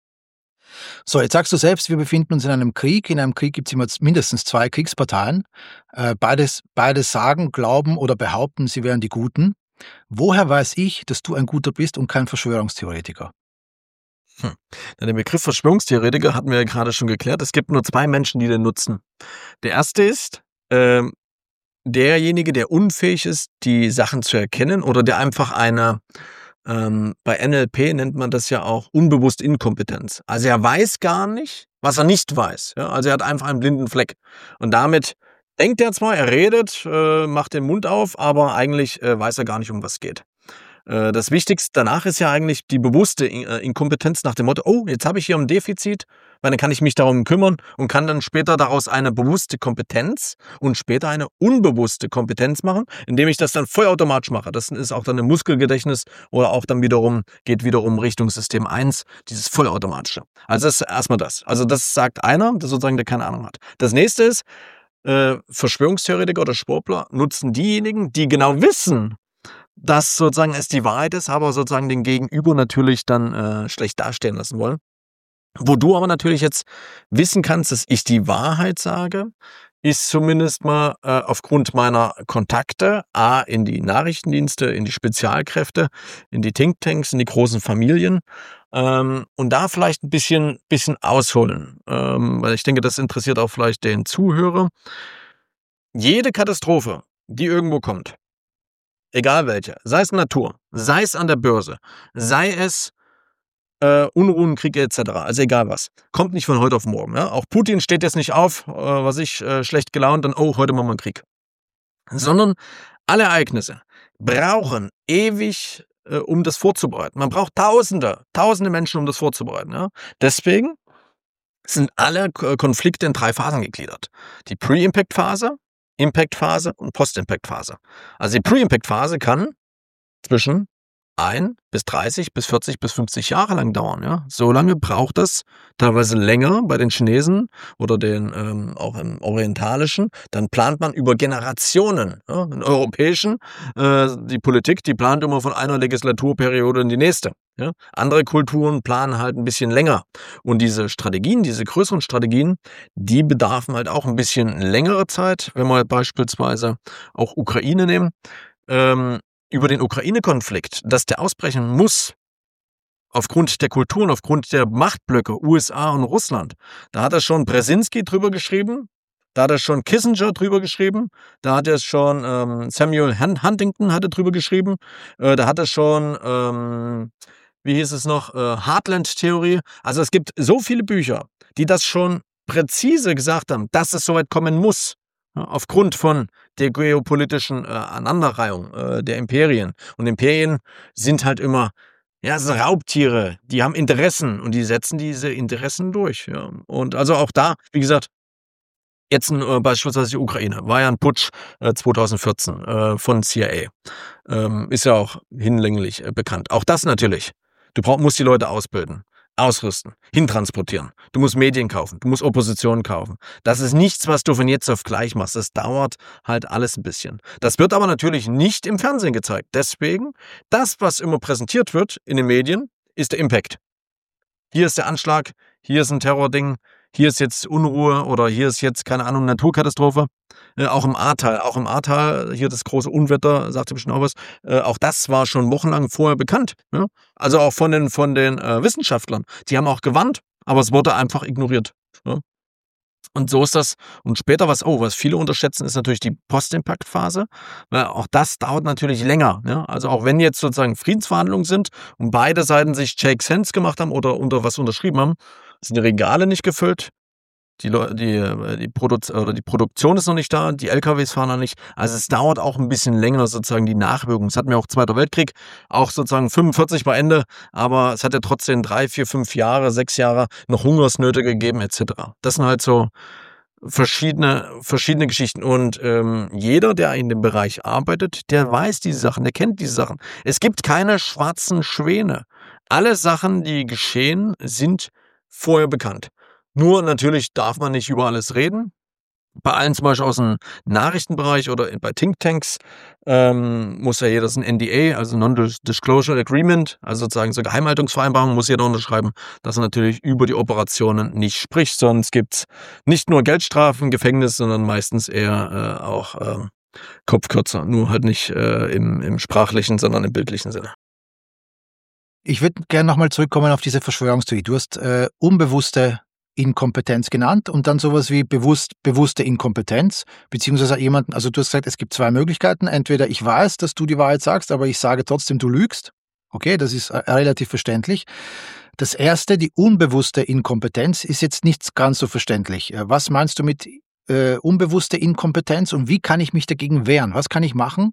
So, jetzt sagst du selbst, wir befinden uns in einem Krieg. In einem Krieg gibt es immer mindestens zwei Kriegsparteien. Äh, beides, beides sagen, glauben oder behaupten, sie wären die Guten. Woher weiß ich, dass du ein Guter bist und kein Verschwörungstheoretiker? Hm. Na, den Begriff Verschwörungstheoretiker hatten wir ja gerade schon geklärt. Es gibt nur zwei Menschen, die den nutzen. Der erste ist ähm, derjenige, der unfähig ist, die Sachen zu erkennen oder der einfach eine, ähm, bei N L P nennt man das ja auch unbewusst Inkompetenz. Also er weiß gar nicht, was er nicht weiß. Ja? Also er hat einfach einen blinden Fleck. Und damit denkt er zwar, er redet, äh, macht den Mund auf, aber eigentlich äh, weiß er gar nicht, um was es geht. Äh, das Wichtigste danach ist ja eigentlich die bewusste In- äh, Inkompetenz nach dem Motto, oh, jetzt habe ich hier ein Defizit, weil dann kann ich mich darum kümmern und kann dann später daraus eine bewusste Kompetenz und später eine unbewusste Kompetenz machen, indem ich das dann vollautomatisch mache. Das ist auch dann ein Muskelgedächtnis oder auch dann wiederum, geht wiederum Richtung System eins, dieses vollautomatische. Also das ist erstmal das. Also das sagt einer, der sozusagen, der keine Ahnung hat. Das nächste ist, äh, Verschwörungstheoretiker oder Sportler nutzen diejenigen, die genau wissen, dass sozusagen es die Wahrheit ist, aber sozusagen den Gegenüber natürlich dann äh, schlecht dastehen lassen wollen. Wo du aber natürlich jetzt wissen kannst, dass ich die Wahrheit sage, ist zumindest mal äh, aufgrund meiner Kontakte A in die Nachrichtendienste, in die Spezialkräfte, in die Thinktanks, in die großen Familien ähm, und da vielleicht ein bisschen, bisschen ausholen, ähm, weil ich denke, das interessiert auch vielleicht den Zuhörer. Jede Katastrophe, die irgendwo kommt, egal welche, sei es Natur, sei es an der Börse, sei es äh, Unruhen, Kriege et cetera, also egal was, kommt nicht von heute auf morgen. Ja? Auch Putin steht jetzt nicht auf, äh, was ich, äh, schlecht gelaunt, dann, oh, heute machen wir einen Krieg. Sondern alle Ereignisse brauchen ewig, äh, um das vorzubereiten. Man braucht Tausende, Tausende Menschen, um das vorzubereiten. Ja? Deswegen sind alle K- Konflikte in drei Phasen gegliedert. Die Pre-Impact-Phase, Impact-Phase und Post-Impact-Phase. Also die Pre-Impact-Phase kann zwischen ein bis dreißig bis vierzig bis fünfzig Jahre lang dauern. Ja? So lange braucht es, teilweise länger bei den Chinesen oder den ähm, auch im Orientalischen. Dann plant man über Generationen. Ja? Im Europäischen, äh, die Politik, die plant immer von einer Legislaturperiode in die nächste. Ja? Andere Kulturen planen halt ein bisschen länger. Und diese Strategien, diese größeren Strategien, die bedarfen halt auch ein bisschen längere Zeit. Wenn wir beispielsweise auch Ukraine nehmen, ähm, über den Ukraine-Konflikt, dass der ausbrechen muss, aufgrund der Kulturen, aufgrund der Machtblöcke U S A und Russland. Da hat er schon Brzezinski drüber geschrieben, da hat er schon Kissinger drüber geschrieben, da hat er schon ähm, Samuel Huntington hat er drüber geschrieben, äh, da hat er schon, ähm, wie hieß es noch, äh, Heartland-Theorie. Also es gibt so viele Bücher, die das schon präzise gesagt haben, dass es soweit kommen muss. Ja, aufgrund von der geopolitischen äh, Aneinanderreihung äh, der Imperien. Und Imperien sind halt immer, ja, so Raubtiere, die haben Interessen und die setzen diese Interessen durch. Ja. Und also auch da, wie gesagt, jetzt äh, beispielsweise die Ukraine, war ja ein Putsch äh, zwanzig vierzehn äh, von C I A. Ähm, ist ja auch hinlänglich äh, bekannt. Auch das natürlich. Du brauch, musst die Leute ausbilden, ausrüsten, hintransportieren. Du musst Medien kaufen, du musst Opposition kaufen. Das ist nichts, was du von jetzt auf gleich machst. Das dauert halt alles ein bisschen. Das wird aber natürlich nicht im Fernsehen gezeigt. Deswegen, das, was immer präsentiert wird in den Medien, ist der Impact. Hier ist der Anschlag, hier ist ein Terrording, hier ist jetzt Unruhe oder hier ist jetzt, keine Ahnung, Naturkatastrophe. Äh, auch im Ahrtal, auch im Ahrtal, hier das große Unwetter, sagte bestimmt auch was, äh, auch das war schon wochenlang vorher bekannt. Ja? Also auch von den, von den äh, Wissenschaftlern. Die haben auch gewarnt, aber es wurde einfach ignoriert. Ja? Und so ist das. Und später, was, oh, was viele unterschätzen, ist natürlich die Post-Impact-Phase. Weil auch das dauert natürlich länger. Ja? Also auch wenn jetzt sozusagen Friedensverhandlungen sind und beide Seiten sich Shake Hands gemacht haben oder unter was unterschrieben haben, sind die Regale nicht gefüllt. Die, die, die, Produ- oder die Produktion ist noch nicht da, die L K Ws fahren noch nicht. Also es dauert auch ein bisschen länger sozusagen die Nachwirkung. Es hatten wir auch Zweiter Weltkrieg, auch sozusagen fünfundvierzig war Ende, aber es hat ja trotzdem drei, vier, fünf Jahre, sechs Jahre noch Hungersnöte gegeben et cetera. Das sind halt so verschiedene, verschiedene Geschichten. Und ähm, jeder, der in dem Bereich arbeitet, der weiß diese Sachen, der kennt diese Sachen. Es gibt keine schwarzen Schwäne. Alle Sachen, die geschehen, sind vorher bekannt. Nur natürlich darf man nicht über alles reden. Bei allen zum Beispiel aus dem Nachrichtenbereich oder bei Thinktanks ähm, muss ja jeder ein N D A, also Non-Disclosure Agreement, also sozusagen so Geheimhaltungsvereinbarung, muss jeder unterschreiben, dass er natürlich über die Operationen nicht spricht. Sonst gibt es nicht nur Geldstrafen, Gefängnis, sondern meistens eher äh, auch äh, Kopfkürzer. Nur halt nicht äh, im, im sprachlichen, sondern im bildlichen Sinne. Ich würde gerne nochmal zurückkommen auf diese Verschwörungstheorie. Du hast äh, unbewusste Inkompetenz genannt und dann sowas wie bewusst, bewusste Inkompetenz, beziehungsweise jemanden, also du hast gesagt, es gibt zwei Möglichkeiten. Entweder ich weiß, dass du die Wahrheit sagst, aber ich sage trotzdem, du lügst. Okay, das ist äh, relativ verständlich. Das erste, die unbewusste Inkompetenz, ist jetzt nicht ganz so verständlich. Äh, was meinst du mit äh, unbewusste Inkompetenz und wie kann ich mich dagegen wehren? Was kann ich machen,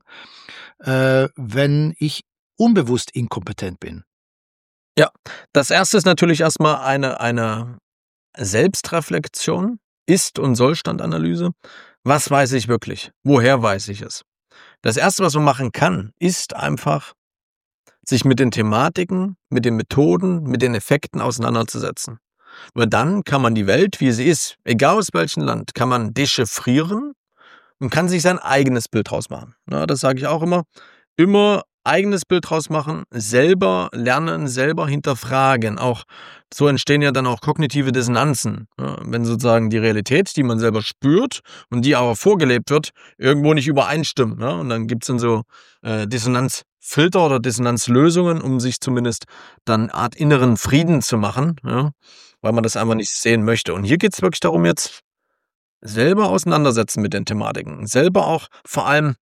äh, wenn ich unbewusst inkompetent bin? Ja, das erste ist natürlich erstmal eine, eine Selbstreflexion, Ist- und Sollstandanalyse. Was weiß ich wirklich? Woher weiß ich es? Das erste, was man machen kann, ist einfach, sich mit den Thematiken, mit den Methoden, mit den Effekten auseinanderzusetzen. Weil dann kann man die Welt, wie sie ist, egal aus welchem Land, kann man dechiffrieren und kann sich sein eigenes Bild draus machen. Ja, das sage ich auch immer. Immer eigenes Bild draus machen, selber lernen, selber hinterfragen. Auch so entstehen ja dann auch kognitive Dissonanzen. Ja, wenn sozusagen die Realität, die man selber spürt und die aber vorgelebt wird, irgendwo nicht übereinstimmen. Ja, und dann gibt es dann so äh, Dissonanzfilter oder Dissonanzlösungen, um sich zumindest dann eine Art inneren Frieden zu machen, ja, weil man das einfach nicht sehen möchte. Und hier geht es wirklich darum, jetzt selber auseinandersetzen mit den Thematiken. Selber auch vor allem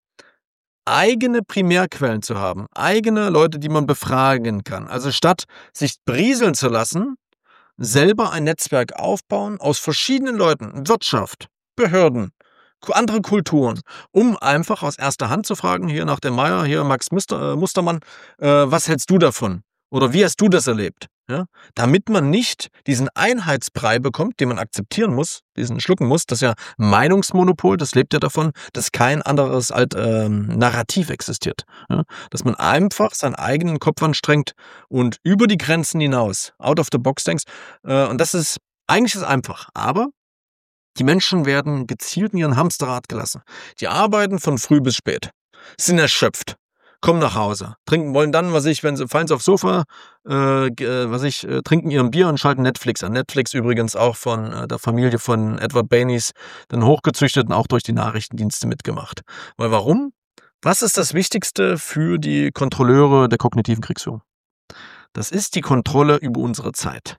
eigene Primärquellen zu haben, eigene Leute, die man befragen kann. Also statt sich berieseln zu lassen, selber ein Netzwerk aufbauen aus verschiedenen Leuten, Wirtschaft, Behörden, andere Kulturen, um einfach aus erster Hand zu fragen, hier nach dem Meier, hier Max Muster, äh, Mustermann, äh, was hältst du davon? Oder wie hast du das erlebt? Ja? Damit man nicht diesen Einheitsbrei bekommt, den man akzeptieren muss, diesen schlucken muss, das ist ja Meinungsmonopol, das lebt ja davon, dass kein anderes Alt, äh, Narrativ existiert. Ja? Dass man einfach seinen eigenen Kopf anstrengt und über die Grenzen hinaus, out of the box denkst. Äh, und das ist, eigentlich ist es einfach, aber die Menschen werden gezielt in ihren Hamsterrad gelassen. Die arbeiten von früh bis spät, sind erschöpft. Kommen nach Hause, trinken wollen dann, was ich, wenn sie fallen sie aufs Sofa, äh, was ich, äh, trinken ihren Bier und schalten Netflix an. Netflix übrigens auch von äh, der Familie von Edward Baines, dann hochgezüchtet und auch durch die Nachrichtendienste mitgemacht. Weil warum? Was ist das Wichtigste für die Kontrolleure der kognitiven Kriegsführung? Das ist die Kontrolle über unsere Zeit.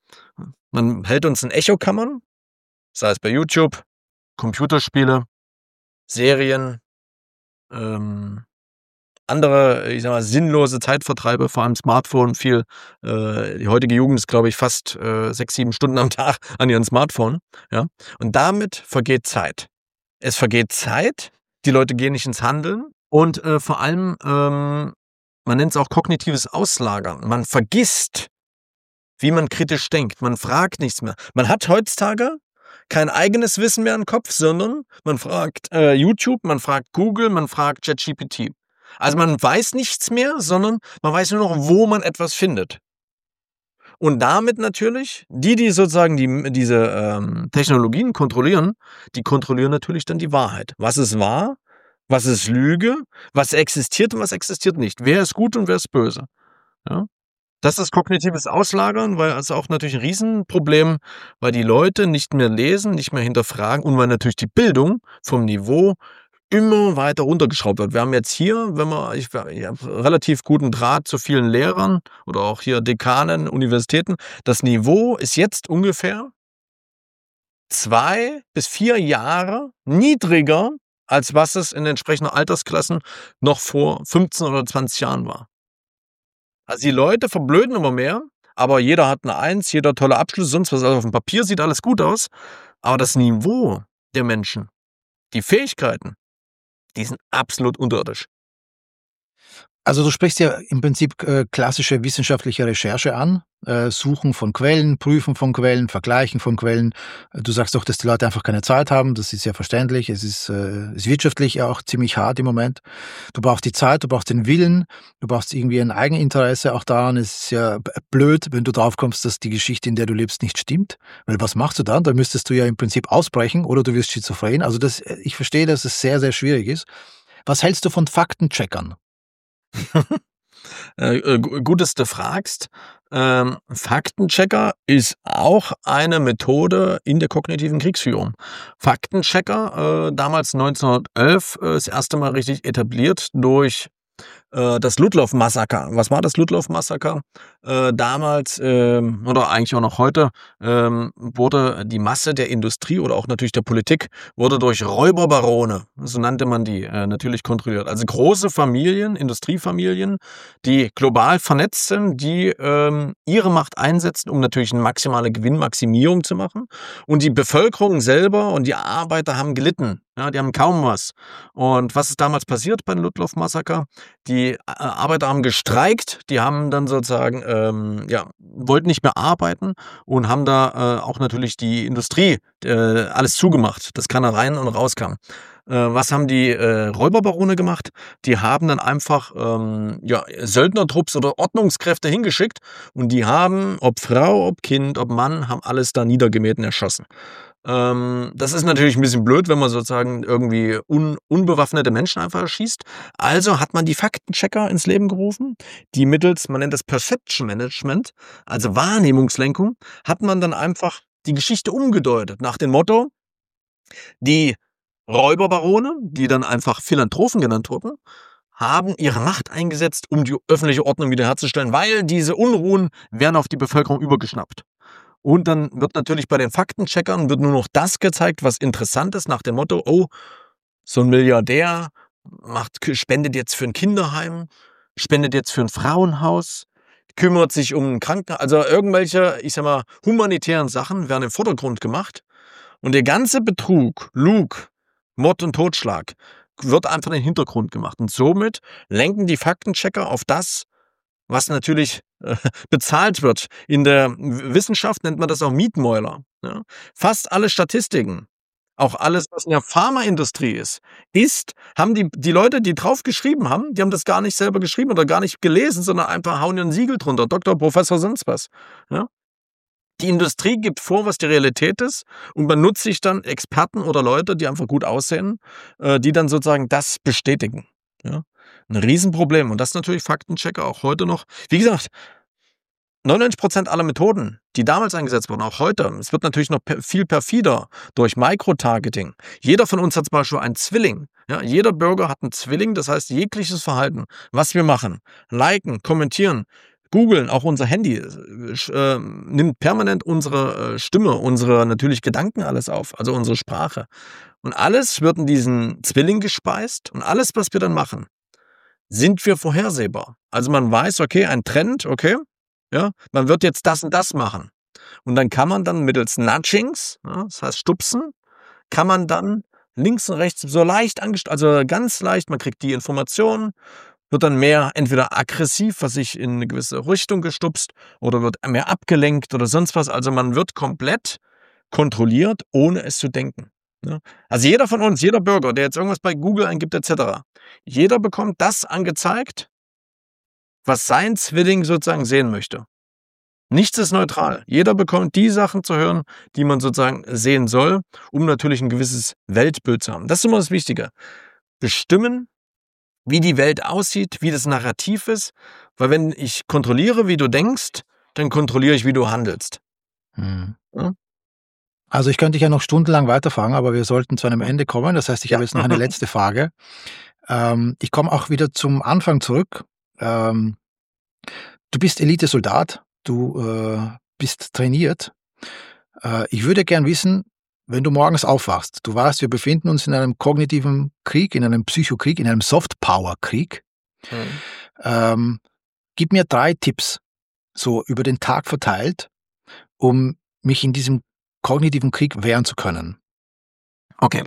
Man hält uns in Echokammern, sei es bei YouTube, Computerspiele, Serien, ähm, andere, ich sag mal, sinnlose Zeitvertreibe, vor allem Smartphone, viel, äh, die heutige Jugend ist, glaube ich, fast äh, sechs, sieben Stunden am Tag an ihrem Smartphone, ja, und damit vergeht Zeit. Es vergeht Zeit, die Leute gehen nicht ins Handeln und äh, vor allem, ähm, man nennt es auch kognitives Auslagern. Man vergisst, wie man kritisch denkt. Man fragt nichts mehr. Man hat heutzutage kein eigenes Wissen mehr im Kopf, sondern man fragt äh, YouTube, man fragt Google, man fragt ChatGPT. Also man weiß nichts mehr, sondern man weiß nur noch, wo man etwas findet. Und damit natürlich, die, die sozusagen die, diese ähm, Technologien kontrollieren, die kontrollieren natürlich dann die Wahrheit. Was ist wahr? Was ist Lüge? Was existiert und was existiert nicht? Wer ist gut und wer ist böse? Ja? Das ist kognitives Auslagern, weil es auch natürlich ein Riesenproblem, weil die Leute nicht mehr lesen, nicht mehr hinterfragen und weil natürlich die Bildung vom Niveau immer weiter runtergeschraubt wird. Wir haben jetzt hier, wenn man, ich, ich habe relativ guten Draht zu vielen Lehrern oder auch hier Dekanen, Universitäten. Das Niveau ist jetzt ungefähr zwei bis vier Jahre niedriger, als was es in entsprechenden Altersklassen noch vor fünfzehn oder zwanzig Jahren war. Also die Leute verblöden immer mehr, aber jeder hat eine Eins, jeder tolle Abschluss, sonst was. Also auf dem Papier sieht alles gut aus, aber das Niveau der Menschen, die Fähigkeiten, die sind absolut unterirdisch. Also du sprichst ja im Prinzip äh, klassische wissenschaftliche Recherche an, äh, Suchen von Quellen, Prüfen von Quellen, Vergleichen von Quellen. Du sagst doch, dass die Leute einfach keine Zeit haben, das ist ja verständlich, es ist, äh, ist wirtschaftlich auch ziemlich hart im Moment. Du brauchst die Zeit, du brauchst den Willen, du brauchst irgendwie ein Eigeninteresse auch daran. Es ist ja blöd, wenn du drauf kommst, dass die Geschichte, in der du lebst, nicht stimmt, weil was machst du dann? Da müsstest du ja im Prinzip ausbrechen oder du wirst schizophren. Also das, ich verstehe, dass es sehr, sehr schwierig ist. Was hältst du von Faktencheckern? äh, äh, gut, dass du fragst. Ähm, Faktenchecker ist auch eine Methode in der kognitiven Kriegsführung. Faktenchecker, äh, damals neunzehnhundertelf, äh, das erste Mal richtig etabliert durch äh, das Ludlow-Massaker. Was war das Ludlow-Massaker? Äh, damals, ähm, oder eigentlich auch noch heute, ähm, wurde die Masse der Industrie oder auch natürlich der Politik, wurde durch Räuberbarone, so nannte man die, äh, natürlich kontrolliert. Also große Familien, Industriefamilien, die global vernetzt sind, die ähm, ihre Macht einsetzen, um natürlich eine maximale Gewinnmaximierung zu machen. Und die Bevölkerung selber und die Arbeiter haben gelitten. Ja, die haben kaum was. Und was ist damals passiert beim Ludlow-Massaker? Die äh, Arbeiter haben gestreikt, die haben dann sozusagen, ähm, ja, wollten nicht mehr arbeiten und haben da äh, auch natürlich die Industrie äh, alles zugemacht, dass keiner rein und rauskam. Äh, was haben die äh, Räuberbarone gemacht? Die haben dann einfach ähm, ja, Söldnertrupps oder Ordnungskräfte hingeschickt und die haben, ob Frau, ob Kind, ob Mann, haben alles da niedergemäht und erschossen. Ähm, das ist natürlich ein bisschen blöd, wenn man sozusagen irgendwie un, unbewaffnete Menschen einfach erschießt. Also hat man die Faktenchecker ins Leben gerufen, die mittels, man nennt das Perception Management, also Wahrnehmungslenkung, hat man dann einfach die Geschichte umgedeutet nach dem Motto, die Räuberbarone, die dann einfach Philanthropen genannt wurden, haben ihre Macht eingesetzt, um die öffentliche Ordnung wiederherzustellen, weil diese Unruhen werden auf die Bevölkerung übergeschnappt. Und dann wird natürlich bei den Faktencheckern wird nur noch das gezeigt, was interessant ist, nach dem Motto, oh, so ein Milliardär macht, spendet jetzt für ein Kinderheim, spendet jetzt für ein Frauenhaus, kümmert sich um ein Krankenhaus. Also irgendwelche, ich sag mal, humanitären Sachen werden im Vordergrund gemacht. Und der ganze Betrug, Lug, Mord und Totschlag wird einfach in den Hintergrund gemacht. Und somit lenken die Faktenchecker auf das, was natürlich äh, bezahlt wird. In der Wissenschaft nennt man das auch Mietmäuler. Ja. Fast alle Statistiken, auch alles, was in der Pharmaindustrie ist, ist, haben die, die Leute, die drauf geschrieben haben, die haben das gar nicht selber geschrieben oder gar nicht gelesen, sondern einfach hauen ein Siegel drunter. Doktor, Professor, sonst was. Ja. Die Industrie gibt vor, was die Realität ist und man nutzt sich dann Experten oder Leute, die einfach gut aussehen, äh, die dann sozusagen das bestätigen. Ja. Ein Riesenproblem. Und das ist natürlich Faktenchecker auch heute noch. Wie gesagt, neunundneunzig Prozent aller Methoden, die damals eingesetzt wurden, auch heute, es wird natürlich noch viel perfider durch Microtargeting. Jeder von uns hat zum Beispiel einen Zwilling. Ja, jeder Bürger hat einen Zwilling, das heißt jegliches Verhalten, was wir machen, liken, kommentieren, googeln, auch unser Handy äh, nimmt permanent unsere äh, Stimme, unsere natürlich Gedanken alles auf, also unsere Sprache. Und alles wird in diesen Zwilling gespeist und alles, was wir dann machen, sind wir vorhersehbar. Also man weiß, okay, ein Trend, okay, ja, man wird jetzt das und das machen. Und dann kann man dann mittels Nudgings, ja, das heißt Stupsen, kann man dann links und rechts so leicht angestupst, also ganz leicht, man kriegt die Informationen, wird dann mehr entweder aggressiv, was sich in eine gewisse Richtung gestupst, oder wird mehr abgelenkt oder sonst was. Also man wird komplett kontrolliert, ohne es zu denken. Ja. Also jeder von uns, jeder Bürger, der jetzt irgendwas bei Google eingibt et cetera, jeder bekommt das angezeigt, was sein Zwilling sozusagen sehen möchte. Nichts ist neutral. Jeder bekommt die Sachen zu hören, die man sozusagen sehen soll, um natürlich ein gewisses Weltbild zu haben. Das ist immer das Wichtige. Bestimmen, wie die Welt aussieht, wie das Narrativ ist, weil wenn ich kontrolliere, wie du denkst, dann kontrolliere ich, wie du handelst. Hm. Ja? Also ich könnte dich ja noch stundenlang weiterfragen, aber wir sollten zu einem Ende kommen. Das heißt, ich Ja. habe jetzt noch eine letzte Frage. Ähm, ich komme auch wieder zum Anfang zurück. Ähm, du bist Elitesoldat, du äh, bist trainiert. Äh, ich würde gern wissen, wenn du morgens aufwachst, du weißt, wir befinden uns in einem kognitiven Krieg, in einem Psychokrieg, in einem Soft-Power-Krieg. Mhm. Ähm, gib mir drei Tipps, so über den Tag verteilt, um mich in diesem kognitiven Krieg wehren zu können. Okay.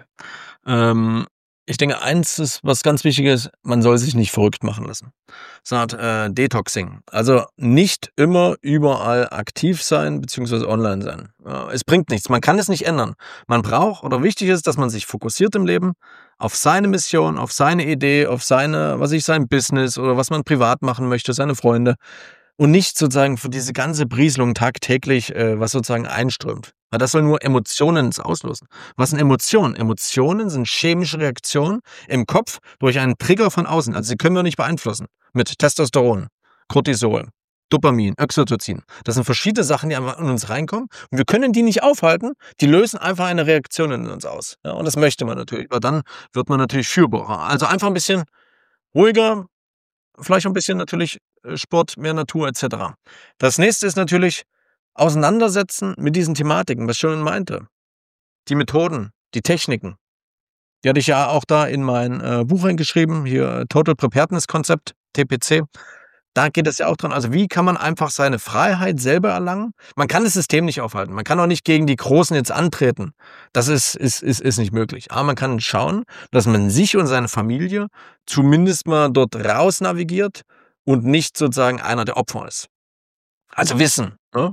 Ähm, ich denke, eins ist, was ganz wichtig ist, man soll sich nicht verrückt machen lassen. So eine Art äh, Detoxing. Also nicht immer überall aktiv sein, beziehungsweise online sein. Ja, es bringt nichts. Man kann es nicht ändern. Man braucht, oder wichtig ist, dass man sich fokussiert im Leben auf seine Mission, auf seine Idee, auf seine, was ich, sein Business oder was man privat machen möchte, seine Freunde. Und nicht sozusagen für diese ganze Berieselung tagtäglich, äh, was sozusagen einströmt. Weil das soll nur Emotionen auslösen. Was sind Emotionen? Emotionen sind chemische Reaktionen im Kopf durch einen Trigger von außen. Also sie können wir nicht beeinflussen. Mit Testosteron, Cortisol, Dopamin, Oxytocin. Das sind verschiedene Sachen, die einfach in uns reinkommen. Und wir können die nicht aufhalten. Die lösen einfach eine Reaktion in uns aus. Ja, und das möchte man natürlich. Aber dann wird man natürlich führbarer. Also einfach ein bisschen ruhiger, vielleicht ein bisschen natürlich Sport, mehr Natur et cetera. Das nächste ist natürlich auseinandersetzen mit diesen Thematiken, was ich schon meinte. Die Methoden, die Techniken. Die hatte ich ja auch da in mein äh, Buch reingeschrieben, hier Total Preparedness Konzept, T P C. Da geht es ja auch dran. Also wie kann man einfach seine Freiheit selber erlangen? Man kann das System nicht aufhalten. Man kann auch nicht gegen die Großen jetzt antreten. Das ist, ist, ist, ist nicht möglich. Aber man kann schauen, dass man sich und seine Familie zumindest mal dort raus navigiert und nicht sozusagen einer der Opfer ist. Also Wissen. Ne?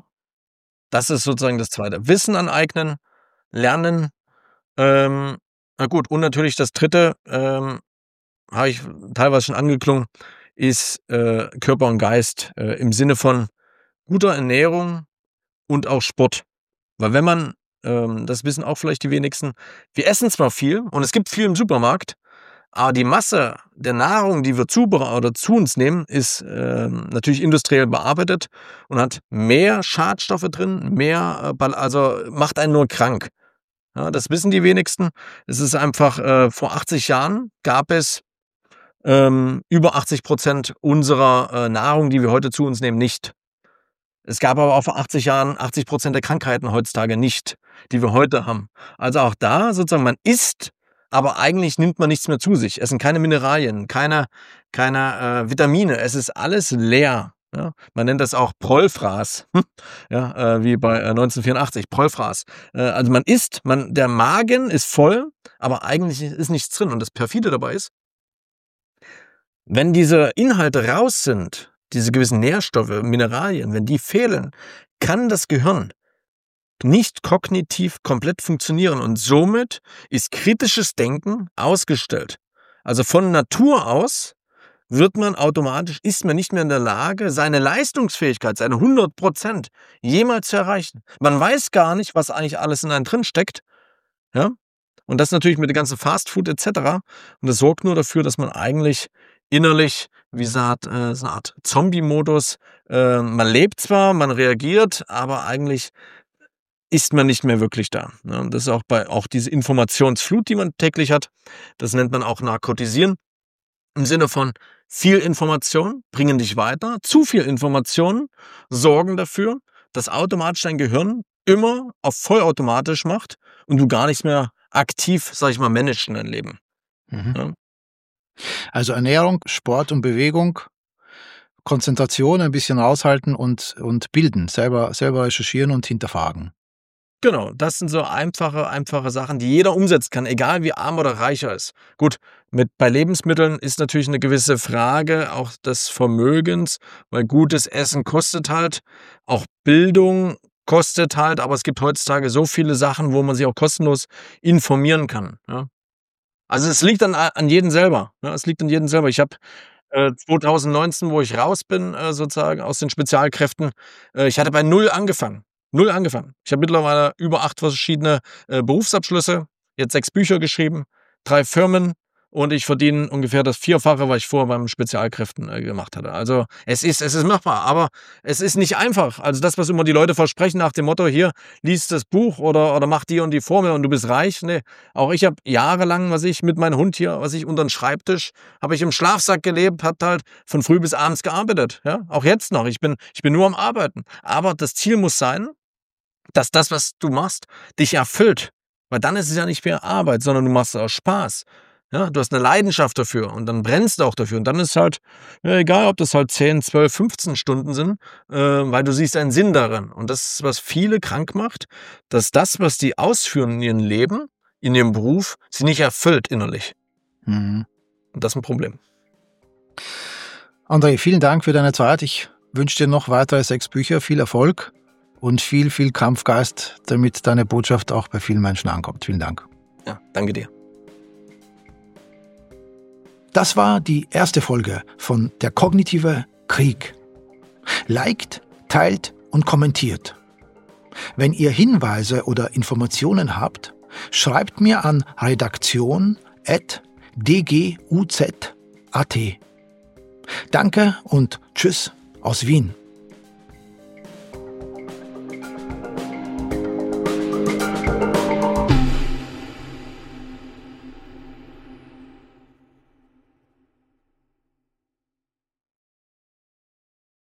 Das ist sozusagen das Zweite. Wissen aneignen, lernen. Ähm, na gut, und natürlich das Dritte, ähm, habe ich teilweise schon angeklungen, ist äh, Körper und Geist äh, im Sinne von guter Ernährung und auch Sport. Weil wenn man, ähm, das wissen auch vielleicht die wenigsten, wir essen zwar viel und es gibt viel im Supermarkt, aber die Masse der Nahrung, die wir zu oder zu uns nehmen, ist äh, natürlich industriell bearbeitet und hat mehr Schadstoffe drin, mehr, äh, also macht einen nur krank. Ja, das wissen die wenigsten. Es ist einfach, äh, vor achtzig Jahren gab es ähm, über achtzig Prozent unserer äh, Nahrung, die wir heute zu uns nehmen, nicht. Es gab aber auch vor achtzig Jahren achtzig Prozent der Krankheiten heutzutage nicht, die wir heute haben. Also auch da sozusagen, man isst, aber eigentlich nimmt man nichts mehr zu sich. Es sind keine Mineralien, keine, keine äh, Vitamine. Es ist alles leer. Ja? Man nennt das auch Prollfraß, ja, äh, wie bei äh, neunzehnhundertvierundachtzig, Prollfraß. Äh, also man isst, man, der Magen ist voll, aber eigentlich ist nichts drin. Und das Perfide dabei ist, wenn diese Inhalte raus sind, diese gewissen Nährstoffe, Mineralien, wenn die fehlen, kann das Gehirn nicht kognitiv komplett funktionieren und somit ist kritisches Denken ausgestellt. Also von Natur aus wird man automatisch, ist man nicht mehr in der Lage, seine Leistungsfähigkeit, seine hundert Prozent jemals zu erreichen. Man weiß gar nicht, was eigentlich alles in einem drin steckt. Ja? Und das natürlich mit dem ganzen Fastfood et cetera. Und das sorgt nur dafür, dass man eigentlich innerlich, wie gesagt, äh, so eine Art Zombie-Modus, äh, man lebt zwar, man reagiert, aber eigentlich ist man nicht mehr wirklich da. Ne? Und das ist auch bei auch diese Informationsflut, die man täglich hat. Das nennt man auch Narkotisieren. Im Sinne von viel Information bringen dich weiter. Zu viel Informationen sorgen dafür, dass automatisch dein Gehirn immer auf vollautomatisch macht und du gar nicht mehr aktiv, sag ich mal, managst in dein Leben. Mhm. Ja? Also Ernährung, Sport und Bewegung, Konzentration, ein bisschen aushalten und, und bilden, selber, selber recherchieren und hinterfragen. Genau, das sind so einfache, einfache Sachen, die jeder umsetzen kann, egal wie arm oder reich er ist. Gut, mit, bei Lebensmitteln ist natürlich eine gewisse Frage auch des Vermögens, weil gutes Essen kostet halt, auch Bildung kostet halt, aber es gibt heutzutage so viele Sachen, wo man sich auch kostenlos informieren kann. Ja? Also es liegt an, an jedem selber. Ja? Es liegt an jedem selber. Ich habe äh, zwanzig neunzehn, wo ich raus bin, äh, sozusagen aus den Spezialkräften, äh, ich hatte bei Null angefangen. Null angefangen. Ich habe mittlerweile über acht verschiedene äh, Berufsabschlüsse, jetzt sechs Bücher geschrieben, drei Firmen und ich verdiene ungefähr das Vierfache, was ich vorher beim Spezialkräften äh, gemacht hatte. Also es ist, es ist machbar, aber es ist nicht einfach. Also das, was immer die Leute versprechen nach dem Motto, hier, lies das Buch oder, oder mach die und die Formel und du bist reich. Nee, auch ich habe jahrelang, was ich mit meinem Hund hier, was ich unter den Schreibtisch, habe ich im Schlafsack gelebt, habe halt von früh bis abends gearbeitet. Ja? Auch jetzt noch. Ich bin, ich bin nur am Arbeiten. Aber das Ziel muss sein, dass das, was du machst, dich erfüllt. Weil dann ist es ja nicht mehr Arbeit, sondern du machst es aus Spaß. Ja, du hast eine Leidenschaft dafür und dann brennst du auch dafür. Und dann ist halt, ja, egal, ob das halt zehn, zwölf, fünfzehn Stunden sind, äh, weil du siehst einen Sinn darin. Und das ist, was viele krank macht, dass das, was die ausführen in ihrem Leben, in ihrem Beruf, sie nicht erfüllt innerlich. Mhm. Und das ist ein Problem. André, vielen Dank für deine Zeit. Ich wünsche dir noch weitere sechs Bücher, viel Erfolg und viel, viel Kampfgeist, damit deine Botschaft auch bei vielen Menschen ankommt. Vielen Dank. Ja, danke dir. Das war die erste Folge von Der kognitive Krieg. Liked, teilt und kommentiert. Wenn ihr Hinweise oder Informationen habt, schreibt mir an redaktion at d g u z punkt a t. Danke und tschüss aus Wien.